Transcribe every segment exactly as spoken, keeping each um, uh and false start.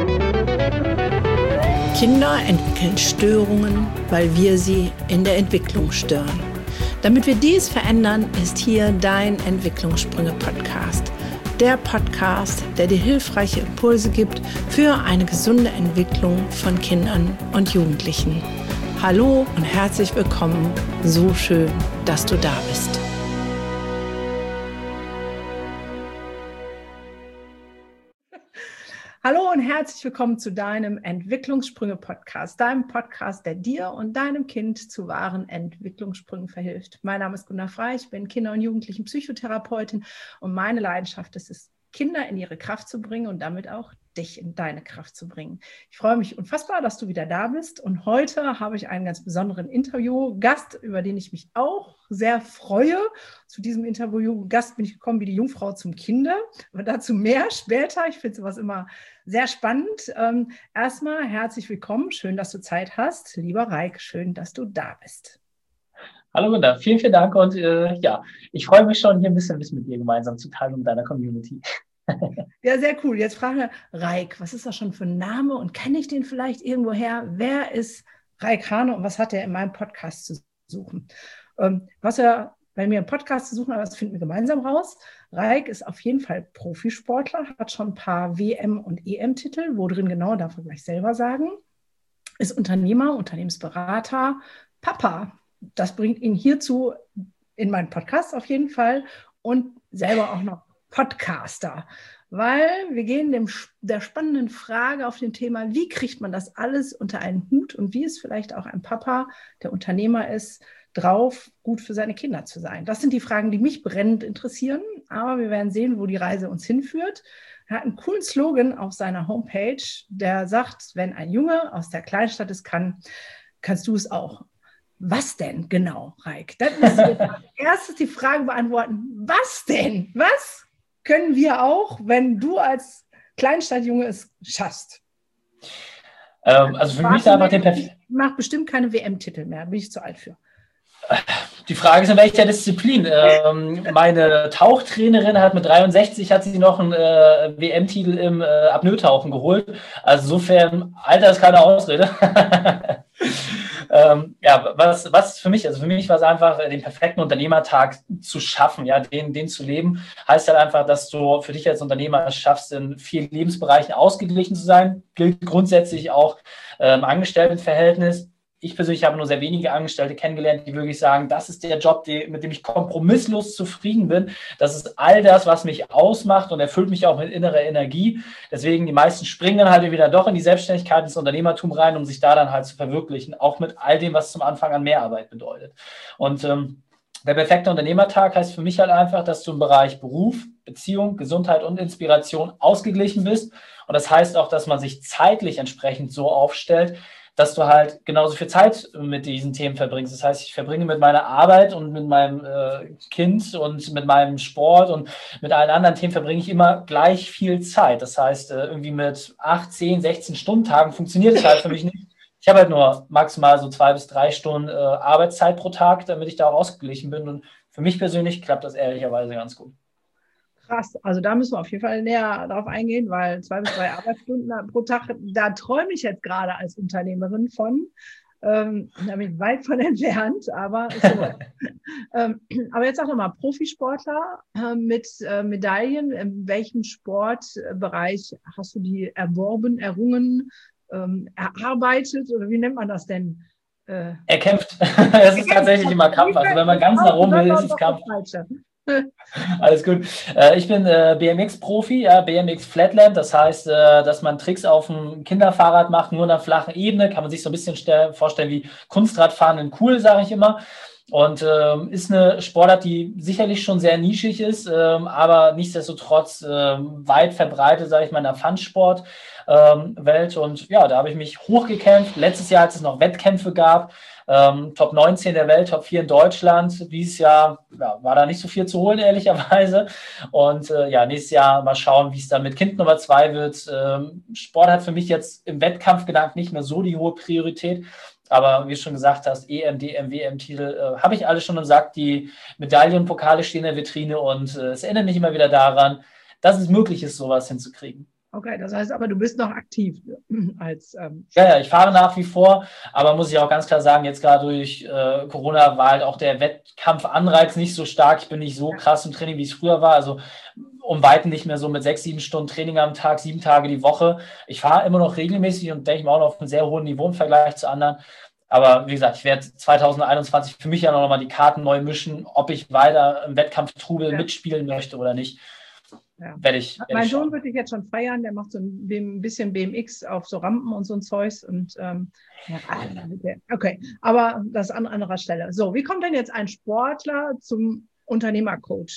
Kinder entwickeln Störungen, weil wir sie in der Entwicklung stören. Damit wir dies verändern, ist hier dein Entwicklungssprünge-Podcast. Der Podcast, der dir hilfreiche Impulse gibt für eine gesunde Entwicklung von Kindern und Jugendlichen. Hallo und herzlich willkommen. So schön, dass du da bist. Hallo und herzlich willkommen zu deinem Entwicklungssprünge-Podcast, deinem Podcast, der dir und deinem Kind zu wahren Entwicklungssprüngen verhilft. Mein Name ist Gunnar Frey, ich bin Kinder- und Jugendlichen-Psychotherapeutin und meine Leidenschaft ist es, Kinder in ihre Kraft zu bringen und damit auch dich in deine Kraft zu bringen. Ich freue mich unfassbar, dass du wieder da bist und heute habe ich einen ganz besonderen Interviewgast, über den ich mich auch sehr freue. Zu diesem Interviewgast bin ich gekommen wie die Jungfrau zum Kinde, aber dazu mehr später. Ich finde sowas immer sehr spannend. Ähm, erstmal herzlich willkommen, schön, dass du Zeit hast. Lieber Raik, schön, dass du da bist. Hallo Gunnar, vielen, vielen Dank und äh, ja, ich freue mich schon, hier ein bisschen Wissen mit dir gemeinsam zu teilen und deiner Community. Ja, sehr cool. Jetzt fragen wir Raik, was ist das schon für ein Name und kenne ich den vielleicht irgendwoher? Wer ist Raik Hane und was hat er in meinem Podcast zu suchen? Ähm, was er bei mir im Podcast zu suchen hat, das finden wir gemeinsam raus. Raik ist auf jeden Fall Profisportler, hat schon ein paar W M- und E M-Titel, wo drin genau, darf er gleich selber sagen. Ist Unternehmer, Unternehmensberater, Papa. Das bringt ihn hierzu in meinen Podcast auf jeden Fall und selber auch noch Podcaster, weil wir gehen dem, der spannenden Frage auf dem Thema, wie kriegt man das alles unter einen Hut und wie ist vielleicht auch ein Papa, der Unternehmer ist, drauf, gut für seine Kinder zu sein. Das sind die Fragen, die mich brennend interessieren, aber wir werden sehen, wo die Reise uns hinführt. Er hat einen coolen Slogan auf seiner Homepage, der sagt, wenn ein Junge aus der Kleinstadt es kann, kannst du es auch. Was denn genau, Raik? Dann müssen wir als erstes die Frage beantworten, was denn? Was können wir auch, wenn du als Kleinstadtjunge es schaffst? Ähm, also für mich ist einfach den Ich mache bestimmt keine W M-Titel mehr, bin ich zu alt für. Die Frage ist, in welcher Disziplin? Ähm, meine Tauchtrainerin hat mit dreiundsechzig hat sie noch einen äh, W M-Titel im äh, Apnoe-Tauchen geholt. Also insofern, Alter ist keine Ausrede. ähm, ja, was, was für mich, also für mich war es einfach, den perfekten Unternehmertag zu schaffen, ja, den, den zu leben, heißt halt einfach, dass du für dich als Unternehmer es schaffst, in vielen Lebensbereichen ausgeglichen zu sein, gilt grundsätzlich auch äh, im Angestelltenverhältnis. Ich persönlich habe nur sehr wenige Angestellte kennengelernt, die wirklich sagen, das ist der Job, die, mit dem ich kompromisslos zufrieden bin. Das ist all das, was mich ausmacht und erfüllt mich auch mit innerer Energie. Deswegen, die meisten springen dann halt wieder doch in die Selbstständigkeit, ins Unternehmertum rein, um sich da dann halt zu verwirklichen, auch mit all dem, was zum Anfang an Mehrarbeit bedeutet. Und ähm, der perfekte Unternehmertag heißt für mich halt einfach, dass du im Bereich Beruf, Beziehung, Gesundheit und Inspiration ausgeglichen bist. Und das heißt auch, dass man sich zeitlich entsprechend so aufstellt, dass du halt genauso viel Zeit mit diesen Themen verbringst. Das heißt, ich verbringe mit meiner Arbeit und mit meinem äh, Kind und mit meinem Sport und mit allen anderen Themen verbringe ich immer gleich viel Zeit. Das heißt, äh, irgendwie mit acht, zehn, sechzehn Stundentagen funktioniert es halt für mich nicht. Ich habe halt nur maximal so zwei bis drei Stunden äh, Arbeitszeit pro Tag, damit ich da auch ausgeglichen bin. Und für mich persönlich klappt das ehrlicherweise ganz gut. Krass, also da müssen wir auf jeden Fall näher darauf eingehen, weil zwei bis drei Arbeitsstunden pro Tag, da träume ich jetzt gerade als Unternehmerin von. Ähm, da bin ich weit von entfernt, aber so. ähm, aber jetzt sag doch mal, Profisportler äh, mit äh, Medaillen, in welchem Sportbereich hast du die erworben, errungen, ähm, erarbeitet oder wie nennt man das denn? Äh, Erkämpft. Es ist tatsächlich immer Kampf. Also wenn man ganz nach oben will, ist es Kampf. Alles gut. Ich bin B M X-Profi, B M X Flatland. Das heißt, dass man Tricks auf dem Kinderfahrrad macht, nur in einer flachen Ebene. Kann man sich so ein bisschen vorstellen wie Kunstradfahren in cool, sage ich immer. Und ähm, ist eine Sportart, die sicherlich schon sehr nischig ist, ähm, aber nichtsdestotrotz ähm, weit verbreitet, sage ich mal, in der Fun-Sport-Welt. Ähm, und ja, da habe ich mich hochgekämpft. Letztes Jahr, als es noch Wettkämpfe gab, ähm, Top neunzehn der Welt, Top vier in Deutschland. Dieses Jahr ja, war da nicht so viel zu holen, ehrlicherweise. Und äh, ja, nächstes Jahr mal schauen, wie es dann mit Kind Nummer zwei wird. Ähm, Sport hat für mich jetzt im Wettkampfgedanken nicht mehr so die hohe Priorität. Aber wie du schon gesagt hast, E M, D M, W M-Titel äh, habe ich alles schon und sagt, die Medaillen und Pokale stehen in der Vitrine und äh, es erinnert mich immer wieder daran, dass es möglich ist, sowas hinzukriegen. Okay, das heißt aber, du bist noch aktiv als ähm Ja, ja, ich fahre nach wie vor, aber muss ich auch ganz klar sagen, jetzt gerade durch äh, Corona war halt auch der Wettkampfanreiz nicht so stark. Ich bin nicht so krass im Training, wie es früher war. Also um Weiten nicht mehr so mit sechs, sieben Stunden Training am Tag, sieben Tage die Woche. Ich fahre immer noch regelmäßig und denke ich mal auch noch auf einem sehr hohen Niveau im Vergleich zu anderen. Aber wie gesagt, ich werde zwanzig einundzwanzig für mich ja noch mal die Karten neu mischen, ob ich weiter im Wettkampftrubel Ja. mitspielen möchte oder nicht. Ja. Werde ich, werde Mein ich Sohn würde dich jetzt schon feiern, der macht so ein, ein bisschen B M X auf so Rampen und so ein Zeugs. Und ähm, ja, okay, aber das an anderer Stelle. So, wie kommt denn jetzt ein Sportler zum Unternehmercoach?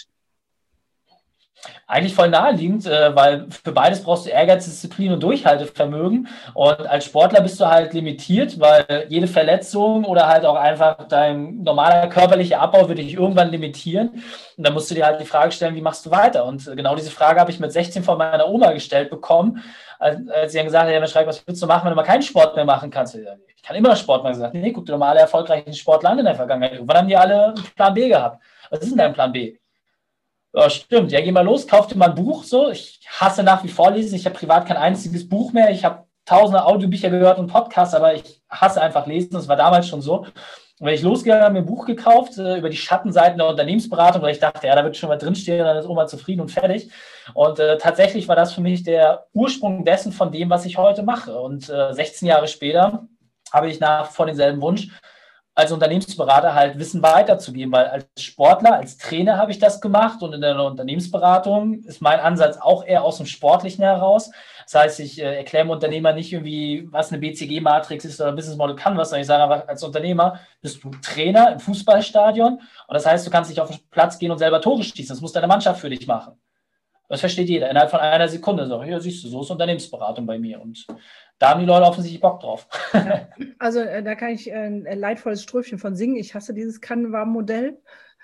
Eigentlich voll naheliegend, äh, weil für beides brauchst du Ehrgeiz, Disziplin und Durchhaltevermögen. Und als Sportler bist du halt limitiert, weil jede Verletzung oder halt auch einfach dein normaler körperlicher Abbau wird dich irgendwann limitieren. Und dann musst du dir halt die Frage stellen, wie machst du weiter? Und genau diese Frage habe ich mit sechzehn von meiner Oma gestellt bekommen, als, als sie dann gesagt hat, ja, Schreck, was willst du machen, wenn du mal keinen Sport mehr machen kannst? Ich kann immer Sport machen. Ich gesagt, nee, guck dir normale erfolgreichen Sportler an in der Vergangenheit. Irgendwann haben die alle einen Plan B gehabt. Was ist denn dein Plan B? Ja, stimmt. Ja, geh mal los, kauf dir mal ein Buch. So, ich hasse nach wie vor Lesen. Ich habe privat kein einziges Buch mehr. Ich habe tausende Audiobücher gehört und Podcasts, aber ich hasse einfach Lesen. Das war damals schon so. Und wenn ich losgegangen habe, mir ein Buch gekauft äh, über die Schattenseiten der Unternehmensberatung, weil ich dachte, ja, da wird schon mal drinstehen, dann ist Oma zufrieden und fertig. Und äh, tatsächlich war das für mich der Ursprung dessen von dem, was ich heute mache. Und äh, sechzehn Jahre später habe ich nach wie vor denselben Wunsch, als Unternehmensberater halt Wissen weiterzugeben, weil als Sportler, als Trainer habe ich das gemacht und in der Unternehmensberatung ist mein Ansatz auch eher aus dem Sportlichen heraus. Das heißt, ich äh, erkläre dem Unternehmer nicht irgendwie, was eine B C G-Matrix ist oder Business Model Canvas, sondern ich sage einfach, als Unternehmer bist du Trainer im Fußballstadion und das heißt, du kannst nicht auf den Platz gehen und selber Tore schießen. Das muss deine Mannschaft für dich machen. Das versteht jeder. Innerhalb von einer Sekunde so, ja, siehst du, so ist Unternehmensberatung bei mir und da haben die Leute offensichtlich Bock drauf. Ja, also äh, da kann ich äh, ein leidvolles Strophen von singen. Ich hasse dieses Canva-Modell.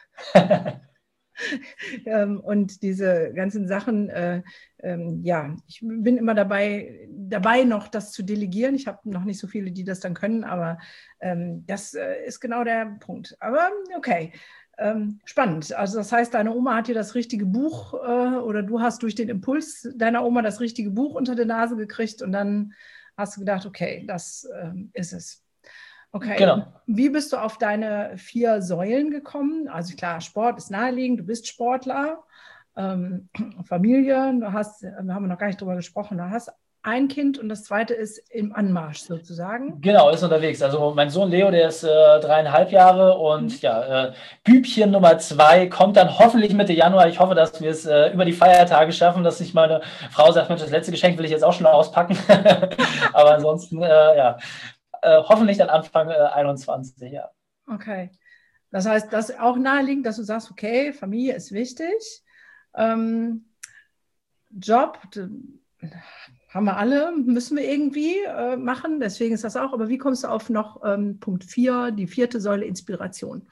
ähm, und diese ganzen Sachen, äh, ähm, ja, ich bin immer dabei, dabei noch das zu delegieren. Ich habe noch nicht so viele, die das dann können, aber ähm, das äh, ist genau der Punkt. Aber okay. Ähm, spannend. Also das heißt, deine Oma hat dir das richtige Buch äh, oder du hast durch den Impuls deiner Oma das richtige Buch unter die Nase gekriegt und dann hast du gedacht, okay, das ähm, ist es. Okay, Genau. Wie bist du auf deine vier Säulen gekommen? Also klar, Sport ist naheliegend, du bist Sportler, ähm, Familie, du hast, da haben wir noch gar nicht drüber gesprochen, du hast ein Kind und das zweite ist im Anmarsch sozusagen. Genau, ist unterwegs. Also mein Sohn Leo, der ist äh, dreieinhalb Jahre und mhm. ja, äh, Bübchen Nummer zwei kommt dann hoffentlich Mitte Januar. Ich hoffe, dass wir es äh, über die Feiertage schaffen, dass sich meine Frau sagt, Mensch, das letzte Geschenk will ich jetzt auch schon auspacken. Aber ansonsten, äh, ja, äh, hoffentlich dann Anfang äh, einundzwanzig, ja. Okay. Das heißt, das ist auch naheliegend, dass du sagst, okay, Familie ist wichtig. Ähm, Job, haben wir alle, müssen wir irgendwie äh, machen, deswegen ist das auch. Aber wie kommst du auf noch ähm, Punkt vier, die vierte Säule Inspiration?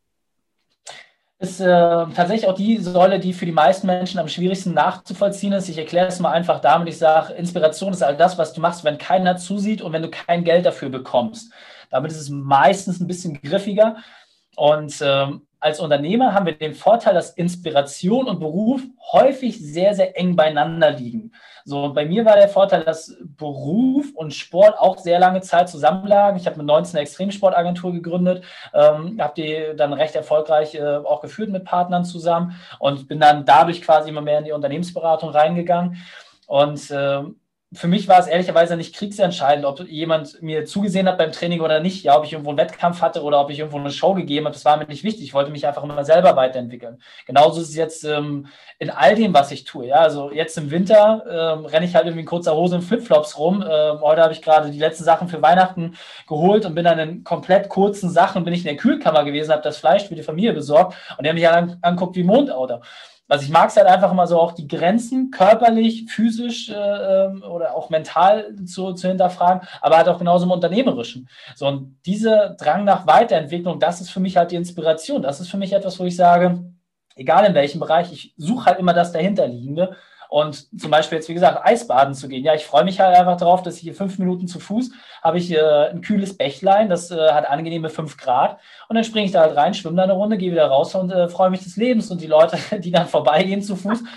Ist äh, tatsächlich auch die Säule, die für die meisten Menschen am schwierigsten nachzuvollziehen ist. Ich erkläre es mal einfach damit, ich sage, Inspiration ist all das, was du machst, wenn keiner zusieht und wenn du kein Geld dafür bekommst. Damit ist es meistens ein bisschen griffiger. Und ähm, als Unternehmer haben wir den Vorteil, dass Inspiration und Beruf häufig sehr, sehr eng beieinander liegen. So, bei mir war der Vorteil, dass Beruf und Sport auch sehr lange Zeit zusammenlagen. Ich habe mit neunzehn eine Extremsportagentur gegründet, ähm, habe die dann recht erfolgreich äh, auch geführt mit Partnern zusammen und bin dann dadurch quasi immer mehr in die Unternehmensberatung reingegangen. Und äh, für mich war es ehrlicherweise nicht kriegsentscheidend, ob jemand mir zugesehen hat beim Training oder nicht, ja, ob ich irgendwo einen Wettkampf hatte oder ob ich irgendwo eine Show gegeben habe, das war mir nicht wichtig. Ich wollte mich einfach immer selber weiterentwickeln. Genauso ist es jetzt ähm, in all dem, was ich tue. Ja, also jetzt im Winter ähm, renne ich halt irgendwie in kurzer Hose und Flipflops rum. Ähm, heute habe ich gerade die letzten Sachen für Weihnachten geholt und bin dann in komplett kurzen Sachen, bin ich in der Kühlkammer gewesen, habe das Fleisch für die Familie besorgt und die haben mich halt anguckt wie Mondauto. Also ich mag es halt einfach immer so auch die Grenzen körperlich, physisch äh, oder auch mental zu, zu hinterfragen, aber halt auch genauso im Unternehmerischen. So, und dieser Drang nach Weiterentwicklung, das ist für mich halt die Inspiration. Das ist für mich etwas, wo ich sage, egal in welchem Bereich, ich suche halt immer das Dahinterliegende. Und zum Beispiel jetzt, wie gesagt, Eisbaden zu gehen. Ja, ich freue mich halt einfach darauf, dass ich hier fünf Minuten zu Fuß habe ich äh, ein kühles Bächlein, das äh, hat angenehme fünf Grad. Und dann springe ich da halt rein, schwimme da eine Runde, gehe wieder raus und äh, freue mich des Lebens. Und die Leute, die dann vorbeigehen zu Fuß,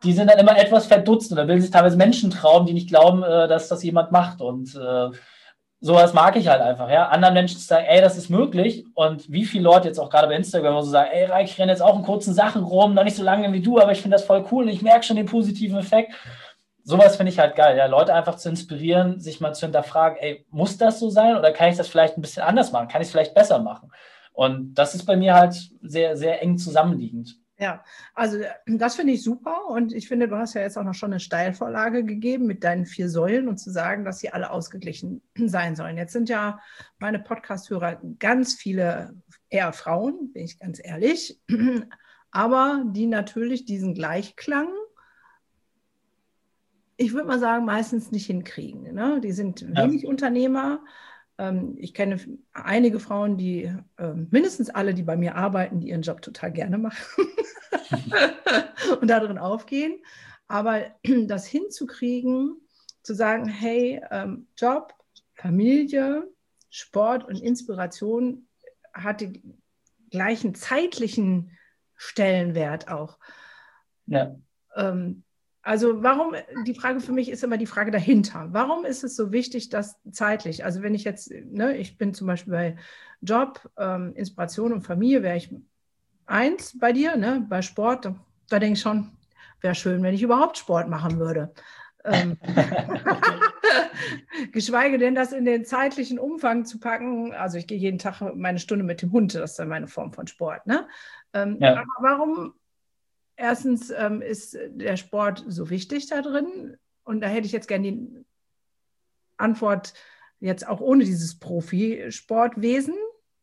die sind dann immer etwas verdutzt und da bilden sich teilweise Menschen trauen, die nicht glauben, äh, dass das jemand macht. Und äh, sowas mag ich halt einfach, ja. Anderen Menschen zu sagen, ey, das ist möglich. Und wie viele Leute jetzt auch gerade bei Instagram so sagen, ey, Raik, ich renne jetzt auch in kurzen Sachen rum, noch nicht so lange wie du, aber ich finde das voll cool und ich merke schon den positiven Effekt. Sowas finde ich halt geil, ja. Leute einfach zu inspirieren, sich mal zu hinterfragen, ey, muss das so sein oder kann ich das vielleicht ein bisschen anders machen? Kann ich es vielleicht besser machen? Und das ist bei mir halt sehr, sehr eng zusammenliegend. Ja, also das finde ich super und ich finde, du hast ja jetzt auch noch schon eine Steilvorlage gegeben mit deinen vier Säulen und zu sagen, dass sie alle ausgeglichen sein sollen. Jetzt sind ja meine Podcast-Hörer ganz viele eher Frauen, bin ich ganz ehrlich, aber die natürlich diesen Gleichklang, ich würde mal sagen, meistens nicht hinkriegen. Ne? Die sind wenig ja. Unternehmer. Ich kenne einige Frauen, die, mindestens alle, die bei mir arbeiten, die ihren Job total gerne machen und darin aufgehen. Aber das hinzukriegen, zu sagen, hey, Job, Familie, Sport und Inspiration hat den gleichen zeitlichen Stellenwert auch. Ja. Also warum, die Frage für mich ist immer die Frage dahinter. Warum ist es so wichtig, dass zeitlich, also wenn ich jetzt, ne, ich bin zum Beispiel bei Job, ähm, Inspiration und Familie, wäre ich eins bei dir, ne, bei Sport, da, da denke ich schon, wäre schön, wenn ich überhaupt Sport machen würde. Ähm, geschweige denn, das in den zeitlichen Umfang zu packen. Also ich gehe jeden Tag meine Stunde mit dem Hund, das ist dann meine Form von Sport. Ne? Ähm, ja. Aber warum... Erstens ähm, ist der Sport so wichtig da drin und da hätte ich jetzt gerne die Antwort jetzt auch ohne dieses Profisportwesen.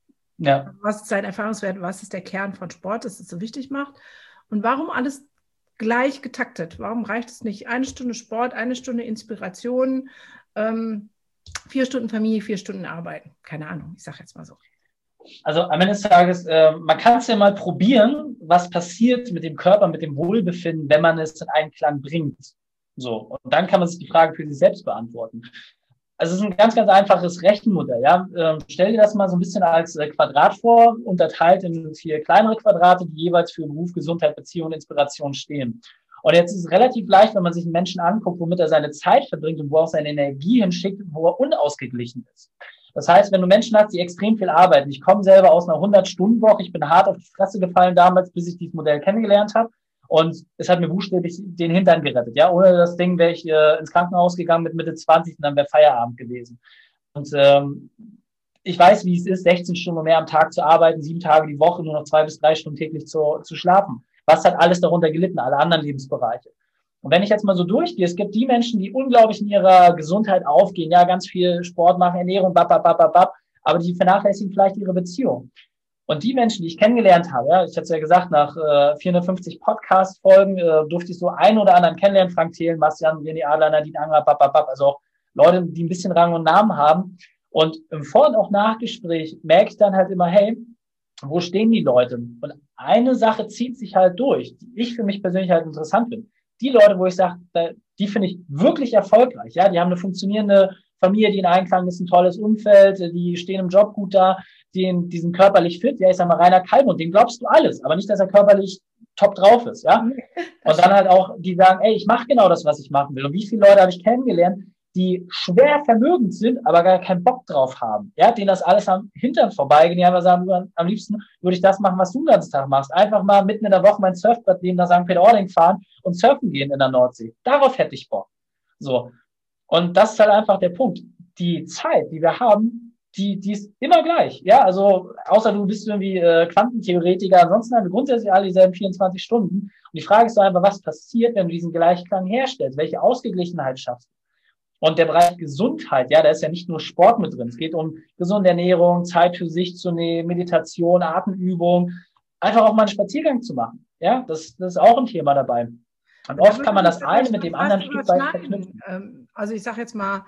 Ja. Was ist sein Erfahrungswert, was ist der Kern von Sport, dass es so wichtig macht und warum alles gleich getaktet? Warum reicht es nicht eine Stunde Sport, eine Stunde Inspiration, ähm, vier Stunden Familie, vier Stunden Arbeiten? Keine Ahnung, ich sage jetzt mal so. Also am Ende des Tages, äh, man kann es ja mal probieren, was passiert mit dem Körper, mit dem Wohlbefinden, wenn man es in Einklang bringt. So, und dann kann man sich die Frage für sich selbst beantworten. Also es ist ein ganz, ganz einfaches Rechenmodell. Ja? Ähm, stell dir das mal so ein bisschen als äh, Quadrat vor, unterteilt in vier kleinere Quadrate, die jeweils für Beruf, Gesundheit, Beziehung und Inspiration stehen. Und jetzt ist es relativ leicht, wenn man sich einen Menschen anguckt, womit er seine Zeit verbringt und wo er auch seine Energie hinschickt, wo er unausgeglichen ist. Das heißt, wenn du Menschen hast, die extrem viel arbeiten, ich komme selber aus einer hundert-Stunden-Woche, ich bin hart auf die Fresse gefallen damals, bis ich dieses Modell kennengelernt habe und es hat mir buchstäblich den Hintern gerettet. Ja, ohne das Ding wäre ich äh, ins Krankenhaus gegangen mit Mitte zwanzig und dann wäre Feierabend gewesen. Und ähm, ich weiß, wie es ist, sechzehn Stunden mehr am Tag zu arbeiten, sieben Tage die Woche, nur noch zwei bis drei Stunden täglich zu, zu schlafen. Was hat alles darunter gelitten, alle anderen Lebensbereiche? Und wenn ich jetzt mal so durchgehe, es gibt die Menschen, die unglaublich in ihrer Gesundheit aufgehen, ja, ganz viel Sport machen, Ernährung, bap, bap, bap, bap, aber die vernachlässigen vielleicht ihre Beziehung. Und die Menschen, die ich kennengelernt habe, ja, ich hatte es ja gesagt, nach äh, vierhundertfünfzig Podcast-Folgen äh, durfte ich so einen oder anderen kennenlernen, Frank Thelen, Bastian, Jenny Adler, Nadine Anger, bap, bap, bap, also auch Leute, die ein bisschen Rang und Namen haben. Und im Vor- und auch Nachgespräch merke ich dann halt immer, hey, wo stehen die Leute? Und eine Sache zieht sich halt durch, die ich für mich persönlich halt interessant finde. Die Leute, wo ich sage, die finde ich wirklich erfolgreich. Ja, die haben eine funktionierende Familie, die in Einklang ist, ein tolles Umfeld, die stehen im Job gut da, die, die sind körperlich fit. Ja, ich sag mal, Rainer Kallmund, dem glaubst du alles, aber nicht, dass er körperlich top drauf ist. Ja, und dann halt auch, die sagen, ey, ich mache genau das, was ich machen will. Und wie viele Leute habe ich kennengelernt, die schwer vermögend sind, aber gar keinen Bock drauf haben. Ja, denen das alles am Hintern vorbeigehen, die einfach sagen, am liebsten würde ich das machen, was du den ganzen Tag machst. Einfach mal mitten in der Woche mein Surfbrett neben nach Sankt Peter-Ording fahren und surfen gehen in der Nordsee. Darauf hätte ich Bock. So. Und das ist halt einfach der Punkt. Die Zeit, die wir haben, die, die ist immer gleich. Ja, also, außer du bist irgendwie äh, Quantentheoretiker, ansonsten haben wir grundsätzlich alle dieselben vierundzwanzig Stunden. Und die Frage ist doch einfach, was passiert, wenn du diesen Gleichklang herstellst? Welche Ausgeglichenheit schaffst du? Und der Bereich Gesundheit, ja, da ist ja nicht nur Sport mit drin. Es geht um gesunde Ernährung, Zeit für sich zu nehmen, Meditation, Atemübung, einfach auch mal einen Spaziergang zu machen. Ja, das, das ist auch ein Thema dabei. Und oft kann man das eine mit dem anderen Stück weit verknüpfen. Also ich sage jetzt mal,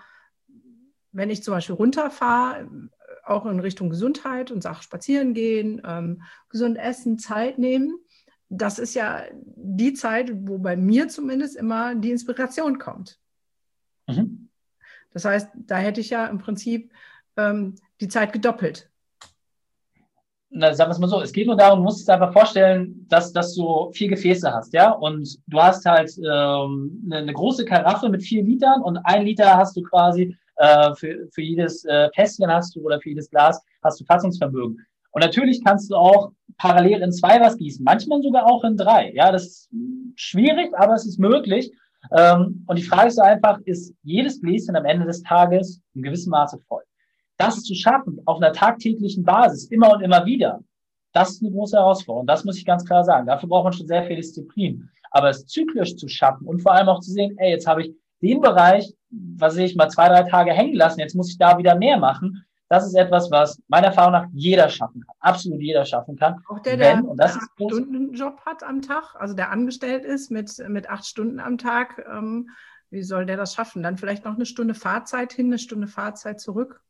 wenn ich zum Beispiel runterfahre, auch in Richtung Gesundheit und sage spazieren gehen, ähm, gesund essen, Zeit nehmen, das ist ja die Zeit, wo bei mir zumindest immer die Inspiration kommt. Mhm. Das heißt, da hätte ich ja im Prinzip ähm, die Zeit gedoppelt. Na, sagen wir es mal so, es geht nur darum, du musst es einfach vorstellen, dass, dass du vier Gefäße hast, ja, und du hast halt ähm, eine, eine große Karaffe mit vier Litern und ein Liter hast du quasi äh, für, für jedes äh, Fässchen hast du oder für jedes Glas hast du Fassungsvermögen. Und natürlich kannst du auch parallel in zwei was gießen, manchmal sogar auch in drei, ja, das ist schwierig, aber es ist möglich. Ähm, und die Frage ist einfach, ist jedes Gläschen am Ende des Tages in gewissem Maße voll? Das zu schaffen, auf einer tagtäglichen Basis, immer und immer wieder, das ist eine große Herausforderung. Das muss ich ganz klar sagen. Dafür braucht man schon sehr viel Disziplin. Aber es zyklisch zu schaffen und vor allem auch zu sehen, ey, jetzt habe ich den Bereich, was sehe ich, mal zwei, drei Tage hängen lassen, jetzt muss ich da wieder mehr machen. Das ist etwas, was meiner Erfahrung nach jeder schaffen kann. Absolut jeder schaffen kann. Auch der, wenn, der und das einen ist groß, Acht-Stunden-Job hat am Tag, also der angestellt ist mit, mit acht Stunden am Tag, ähm, wie soll der das schaffen? Dann vielleicht noch eine Stunde Fahrzeit hin, eine Stunde Fahrzeit zurück.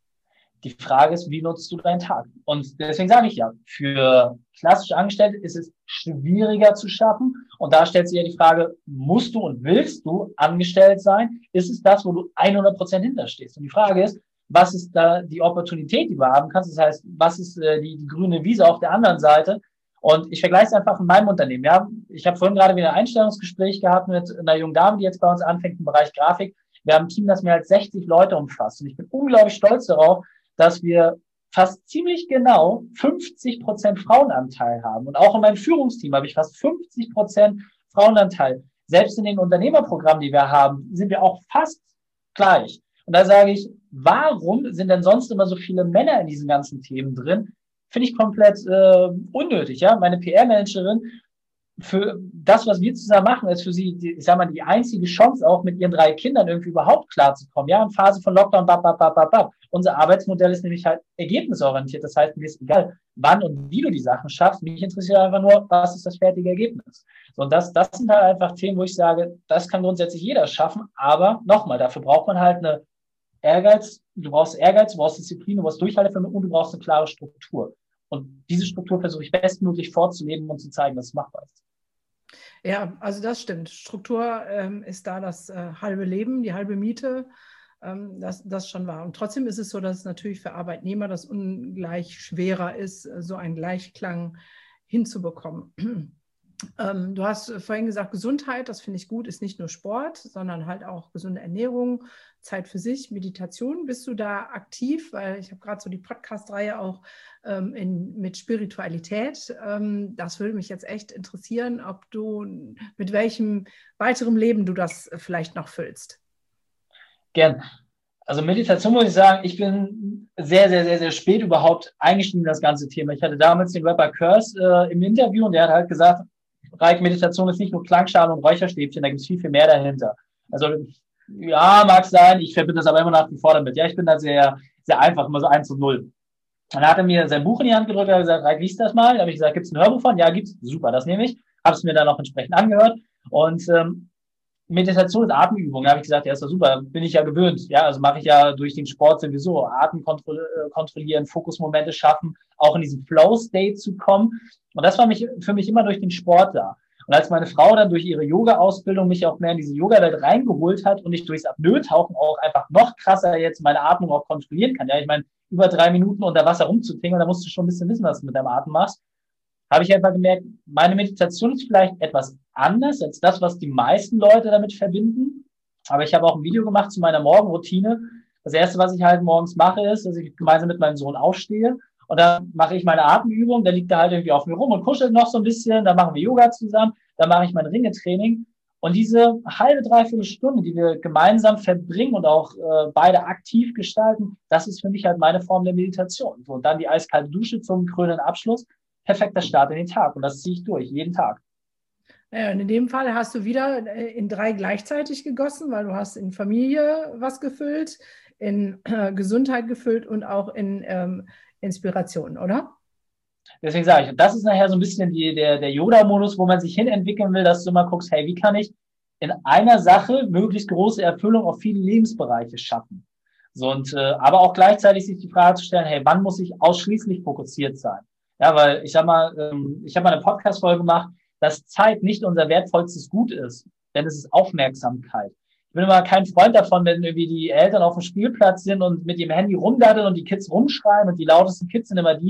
Die Frage ist, wie nutzt du deinen Tag? Und deswegen sage ich ja, für klassische Angestellte ist es schwieriger zu schaffen. Und da stellt sich ja die Frage, musst du und willst du angestellt sein? Ist es das, wo du hundert Prozent hinterstehst? Und die Frage ist, was ist da die Opportunität, die du haben kannst? Das heißt, was ist äh, die, die grüne Wiese auf der anderen Seite? Und ich vergleiche es einfach in meinem Unternehmen. Ja, ich habe vorhin gerade wieder ein Einstellungsgespräch gehabt mit einer jungen Dame, die jetzt bei uns anfängt im Bereich Grafik. Wir haben ein Team, das mehr als sechzig Leute umfasst. Und ich bin unglaublich stolz darauf, dass wir fast ziemlich genau fünfzig Prozent Frauenanteil haben. Und auch in meinem Führungsteam habe ich fast fünfzig Prozent Frauenanteil. Selbst in den Unternehmerprogrammen, die wir haben, sind wir auch fast gleich. Und da sage ich, warum sind denn sonst immer so viele Männer in diesen ganzen Themen drin? Finde ich komplett äh, unnötig. Ja, meine P R-Managerin, für das, was wir zusammen machen, ist für sie, die, ich sag mal, die einzige Chance, auch mit ihren drei Kindern irgendwie überhaupt klarzukommen. Ja, in Phase von Lockdown, bap, bap, bap, bap, bap. Unser Arbeitsmodell ist nämlich halt ergebnisorientiert. Das heißt, mir ist egal, wann und wie du die Sachen schaffst. Mich interessiert einfach nur, was ist das fertige Ergebnis. So, und das, das sind halt einfach Themen, wo ich sage, das kann grundsätzlich jeder schaffen. Aber nochmal, dafür braucht man halt eine Ehrgeiz. Du brauchst Ehrgeiz, du brauchst Disziplin, du brauchst Durchhaltevermögen und du brauchst eine klare Struktur. Und diese Struktur versuche ich bestmöglich vorzuleben und zu zeigen, dass es machbar ist. Ja, also das stimmt. Struktur ähm, ist da das äh, halbe Leben, die halbe Miete. Ähm, das, das schon wahr. Und trotzdem ist es so, dass es natürlich für Arbeitnehmer das ungleich schwerer ist, so einen Gleichklang hinzubekommen. Ähm, du hast vorhin gesagt, Gesundheit, das finde ich gut, ist nicht nur Sport, sondern halt auch gesunde Ernährung, Zeit für sich, Meditation. Bist du da aktiv? Weil ich habe gerade so die Podcast-Reihe auch ähm, in, mit Spiritualität. Ähm, das würde mich jetzt echt interessieren, ob du, mit welchem weiteren Leben du das vielleicht noch füllst. Gern. Also Meditation muss ich sagen, ich bin sehr, sehr, sehr, sehr spät überhaupt eingestiegen in das ganze Thema. Ich hatte damals den Rapper Curse äh, im Interview und der hat halt gesagt, Reik, Meditation ist nicht nur Klangschale und Räucherstäbchen, da gibt es viel, viel mehr dahinter. Also ja, mag sein, ich verbinde das aber immer nach wie vor damit. Ja, ich bin da sehr, sehr einfach, immer so eins und null. Dann hat er mir sein Buch in die Hand gedrückt und hat gesagt, Reik, lies das mal. Da habe ich gesagt, gibt es ein Hörbuch von? Ja, gibt's. Super, das nehme ich. Habe es mir dann auch entsprechend angehört. Und ähm, Meditation ist Atemübung. Da habe ich gesagt, ja, ist doch super, bin ich ja gewöhnt. Ja, also mache ich ja durch den Sport sowieso. Atem kontrollieren, Fokusmomente schaffen, auch in diesen Flow-State zu kommen. Und das war mich, für mich immer durch den Sport da. Und als meine Frau dann durch ihre Yoga-Ausbildung mich auch mehr in diese Yoga-Welt reingeholt hat und ich durchs Apnoe-Tauchen auch einfach noch krasser jetzt meine Atmung auch kontrollieren kann. Ja, ich meine, über drei Minuten unter Wasser rumzutingeln, da musst du schon ein bisschen wissen, was du mit deinem Atem machst. Habe ich einfach gemerkt, meine Meditation ist vielleicht etwas anders als das, was die meisten Leute damit verbinden. Aber ich habe auch ein Video gemacht zu meiner Morgenroutine. Das Erste, was ich halt morgens mache, ist, dass ich gemeinsam mit meinem Sohn aufstehe und dann mache ich meine Atemübung. Der liegt da halt irgendwie auf mir rum und kuschelt noch so ein bisschen. Dann machen wir Yoga zusammen. Dann mache ich mein Ringetraining. Und diese halbe, dreiviertel Stunde, die wir gemeinsam verbringen und auch äh, beide aktiv gestalten, das ist für mich halt meine Form der Meditation. So, und dann die eiskalte Dusche zum krönenden Abschluss. Perfekter Start in den Tag. Und das ziehe ich durch, jeden Tag. Ja, und in dem Fall hast du wieder in drei gleichzeitig gegossen, weil du hast in Familie was gefüllt, in äh, Gesundheit gefüllt und auch in ähm, Inspiration, oder? Deswegen sage ich, das ist nachher so ein bisschen die, der, der Yoda-Modus, wo man sich hinentwickeln will, dass du immer guckst, hey, wie kann ich in einer Sache möglichst große Erfüllung auf viele Lebensbereiche schaffen? So, und äh, aber auch gleichzeitig sich die Frage zu stellen, hey, wann muss ich ausschließlich fokussiert sein? Ja, weil ich sag mal, ähm, ich habe mal eine Podcast-Folge gemacht, dass Zeit nicht unser wertvollstes Gut ist, denn es ist Aufmerksamkeit. Ich bin immer kein Freund davon, wenn irgendwie die Eltern auf dem Spielplatz sind und mit ihrem Handy rumdaddeln und die Kids rumschreien und die lautesten Kids sind immer die,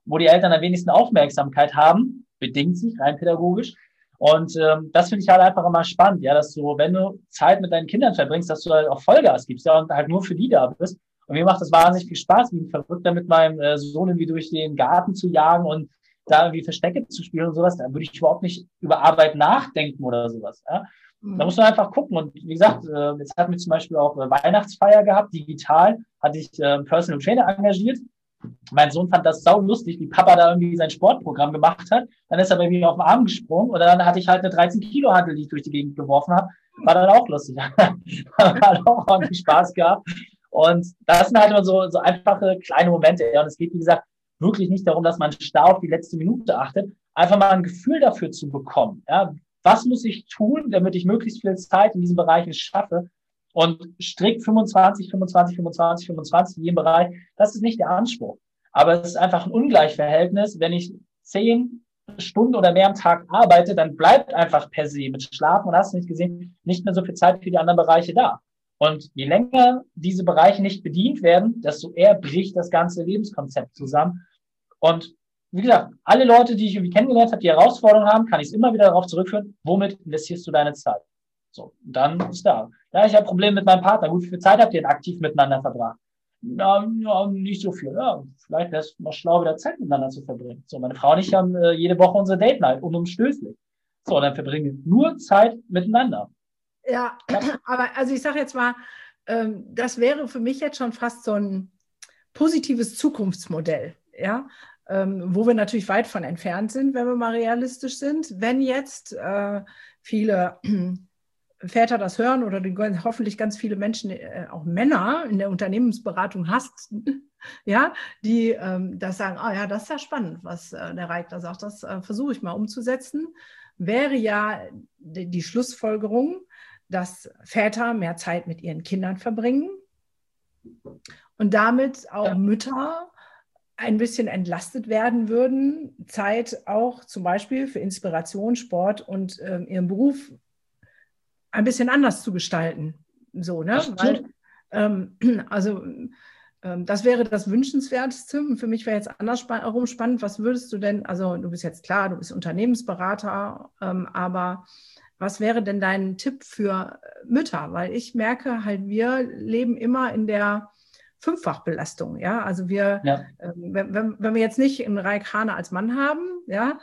wo die Eltern am wenigsten Aufmerksamkeit haben, bedingt sich rein pädagogisch. Und ähm, das finde ich halt einfach immer spannend, ja, dass du, wenn du Zeit mit deinen Kindern verbringst, dass du halt auch Vollgas gibst, ja, und halt nur für die da bist. Und mir macht das wahnsinnig viel Spaß, wie ein Verrückter mit meinem äh, Sohn irgendwie durch den Garten zu jagen und da irgendwie Verstecke zu spielen und sowas. Da würde ich überhaupt nicht über Arbeit nachdenken oder sowas, ja. Da muss man einfach gucken. Und wie gesagt, äh, jetzt hatten wir zum Beispiel auch eine Weihnachtsfeier gehabt, digital, hatte ich äh, einen Personal Trainer engagiert. Mein Sohn fand das sau lustig, wie Papa da irgendwie sein Sportprogramm gemacht hat. Dann ist er bei mir auf den Arm gesprungen und dann hatte ich halt eine dreizehn Kilo Hantel, die ich durch die Gegend geworfen habe. War dann auch lustig. Hat auch ordentlich Spaß gehabt. Und das sind halt immer so, so einfache kleine Momente. Ja. Und es geht, wie gesagt, wirklich nicht darum, dass man starr auf die letzte Minute achtet. Einfach mal ein Gefühl dafür zu bekommen. Ja. Was muss ich tun, damit ich möglichst viel Zeit in diesen Bereichen schaffe? Und strikt fünfundzwanzig, fünfundzwanzig, fünfundzwanzig, fünfundzwanzig in jedem Bereich, das ist nicht der Anspruch. Aber es ist einfach ein Ungleichverhältnis. Wenn ich zehn Stunden oder mehr am Tag arbeite, dann bleibt einfach per se mit Schlafen, und hast du nicht gesehen, nicht mehr so viel Zeit für die anderen Bereiche da. Und je länger diese Bereiche nicht bedient werden, desto eher bricht das ganze Lebenskonzept zusammen. Und wie gesagt, alle Leute, die ich irgendwie kennengelernt habe, die Herausforderungen haben, kann ich es immer wieder darauf zurückführen, womit investierst du deine Zeit? So, dann ist da. Ja, ich habe Probleme mit meinem Partner. Gut, wie viel Zeit habt ihr denn aktiv miteinander verbracht? Ja, ja, nicht so viel. Ja, vielleicht wäre es mal schlau, wieder Zeit miteinander zu verbringen. So, meine Frau und ich haben äh, jede Woche unsere Date Night, unumstößlich. So, dann verbringen wir nur Zeit miteinander. Ja, aber also ich sage jetzt mal, ähm, das wäre für mich jetzt schon fast so ein positives Zukunftsmodell, ja, ähm, wo wir natürlich weit von entfernt sind, wenn wir mal realistisch sind. Wenn jetzt äh, viele Väter das hören oder die, hoffentlich ganz viele Menschen, äh, auch Männer in der Unternehmensberatung hast, ja, die ähm, das sagen, ah ja, das ist ja spannend, was äh, der Reik da sagt, das äh, versuche ich mal umzusetzen, wäre ja die, die Schlussfolgerung, dass Väter mehr Zeit mit ihren Kindern verbringen und damit auch ja. Mütter ein bisschen entlastet werden würden, Zeit auch zum Beispiel für Inspiration, Sport und ähm, ihren Beruf ein bisschen anders zu gestalten. So, ne? Weil, ähm, also ähm, das wäre das Wünschenswerteste. Und für mich wäre jetzt andersherum spannend. Was würdest du denn, also du bist jetzt klar, du bist Unternehmensberater, ähm, aber was wäre denn dein Tipp für Mütter? Weil ich merke halt, wir leben immer in der Fünffachbelastung, ja, also wir, ja. äh, wenn, wenn wir jetzt nicht einen Raik Hane als Mann haben, ja,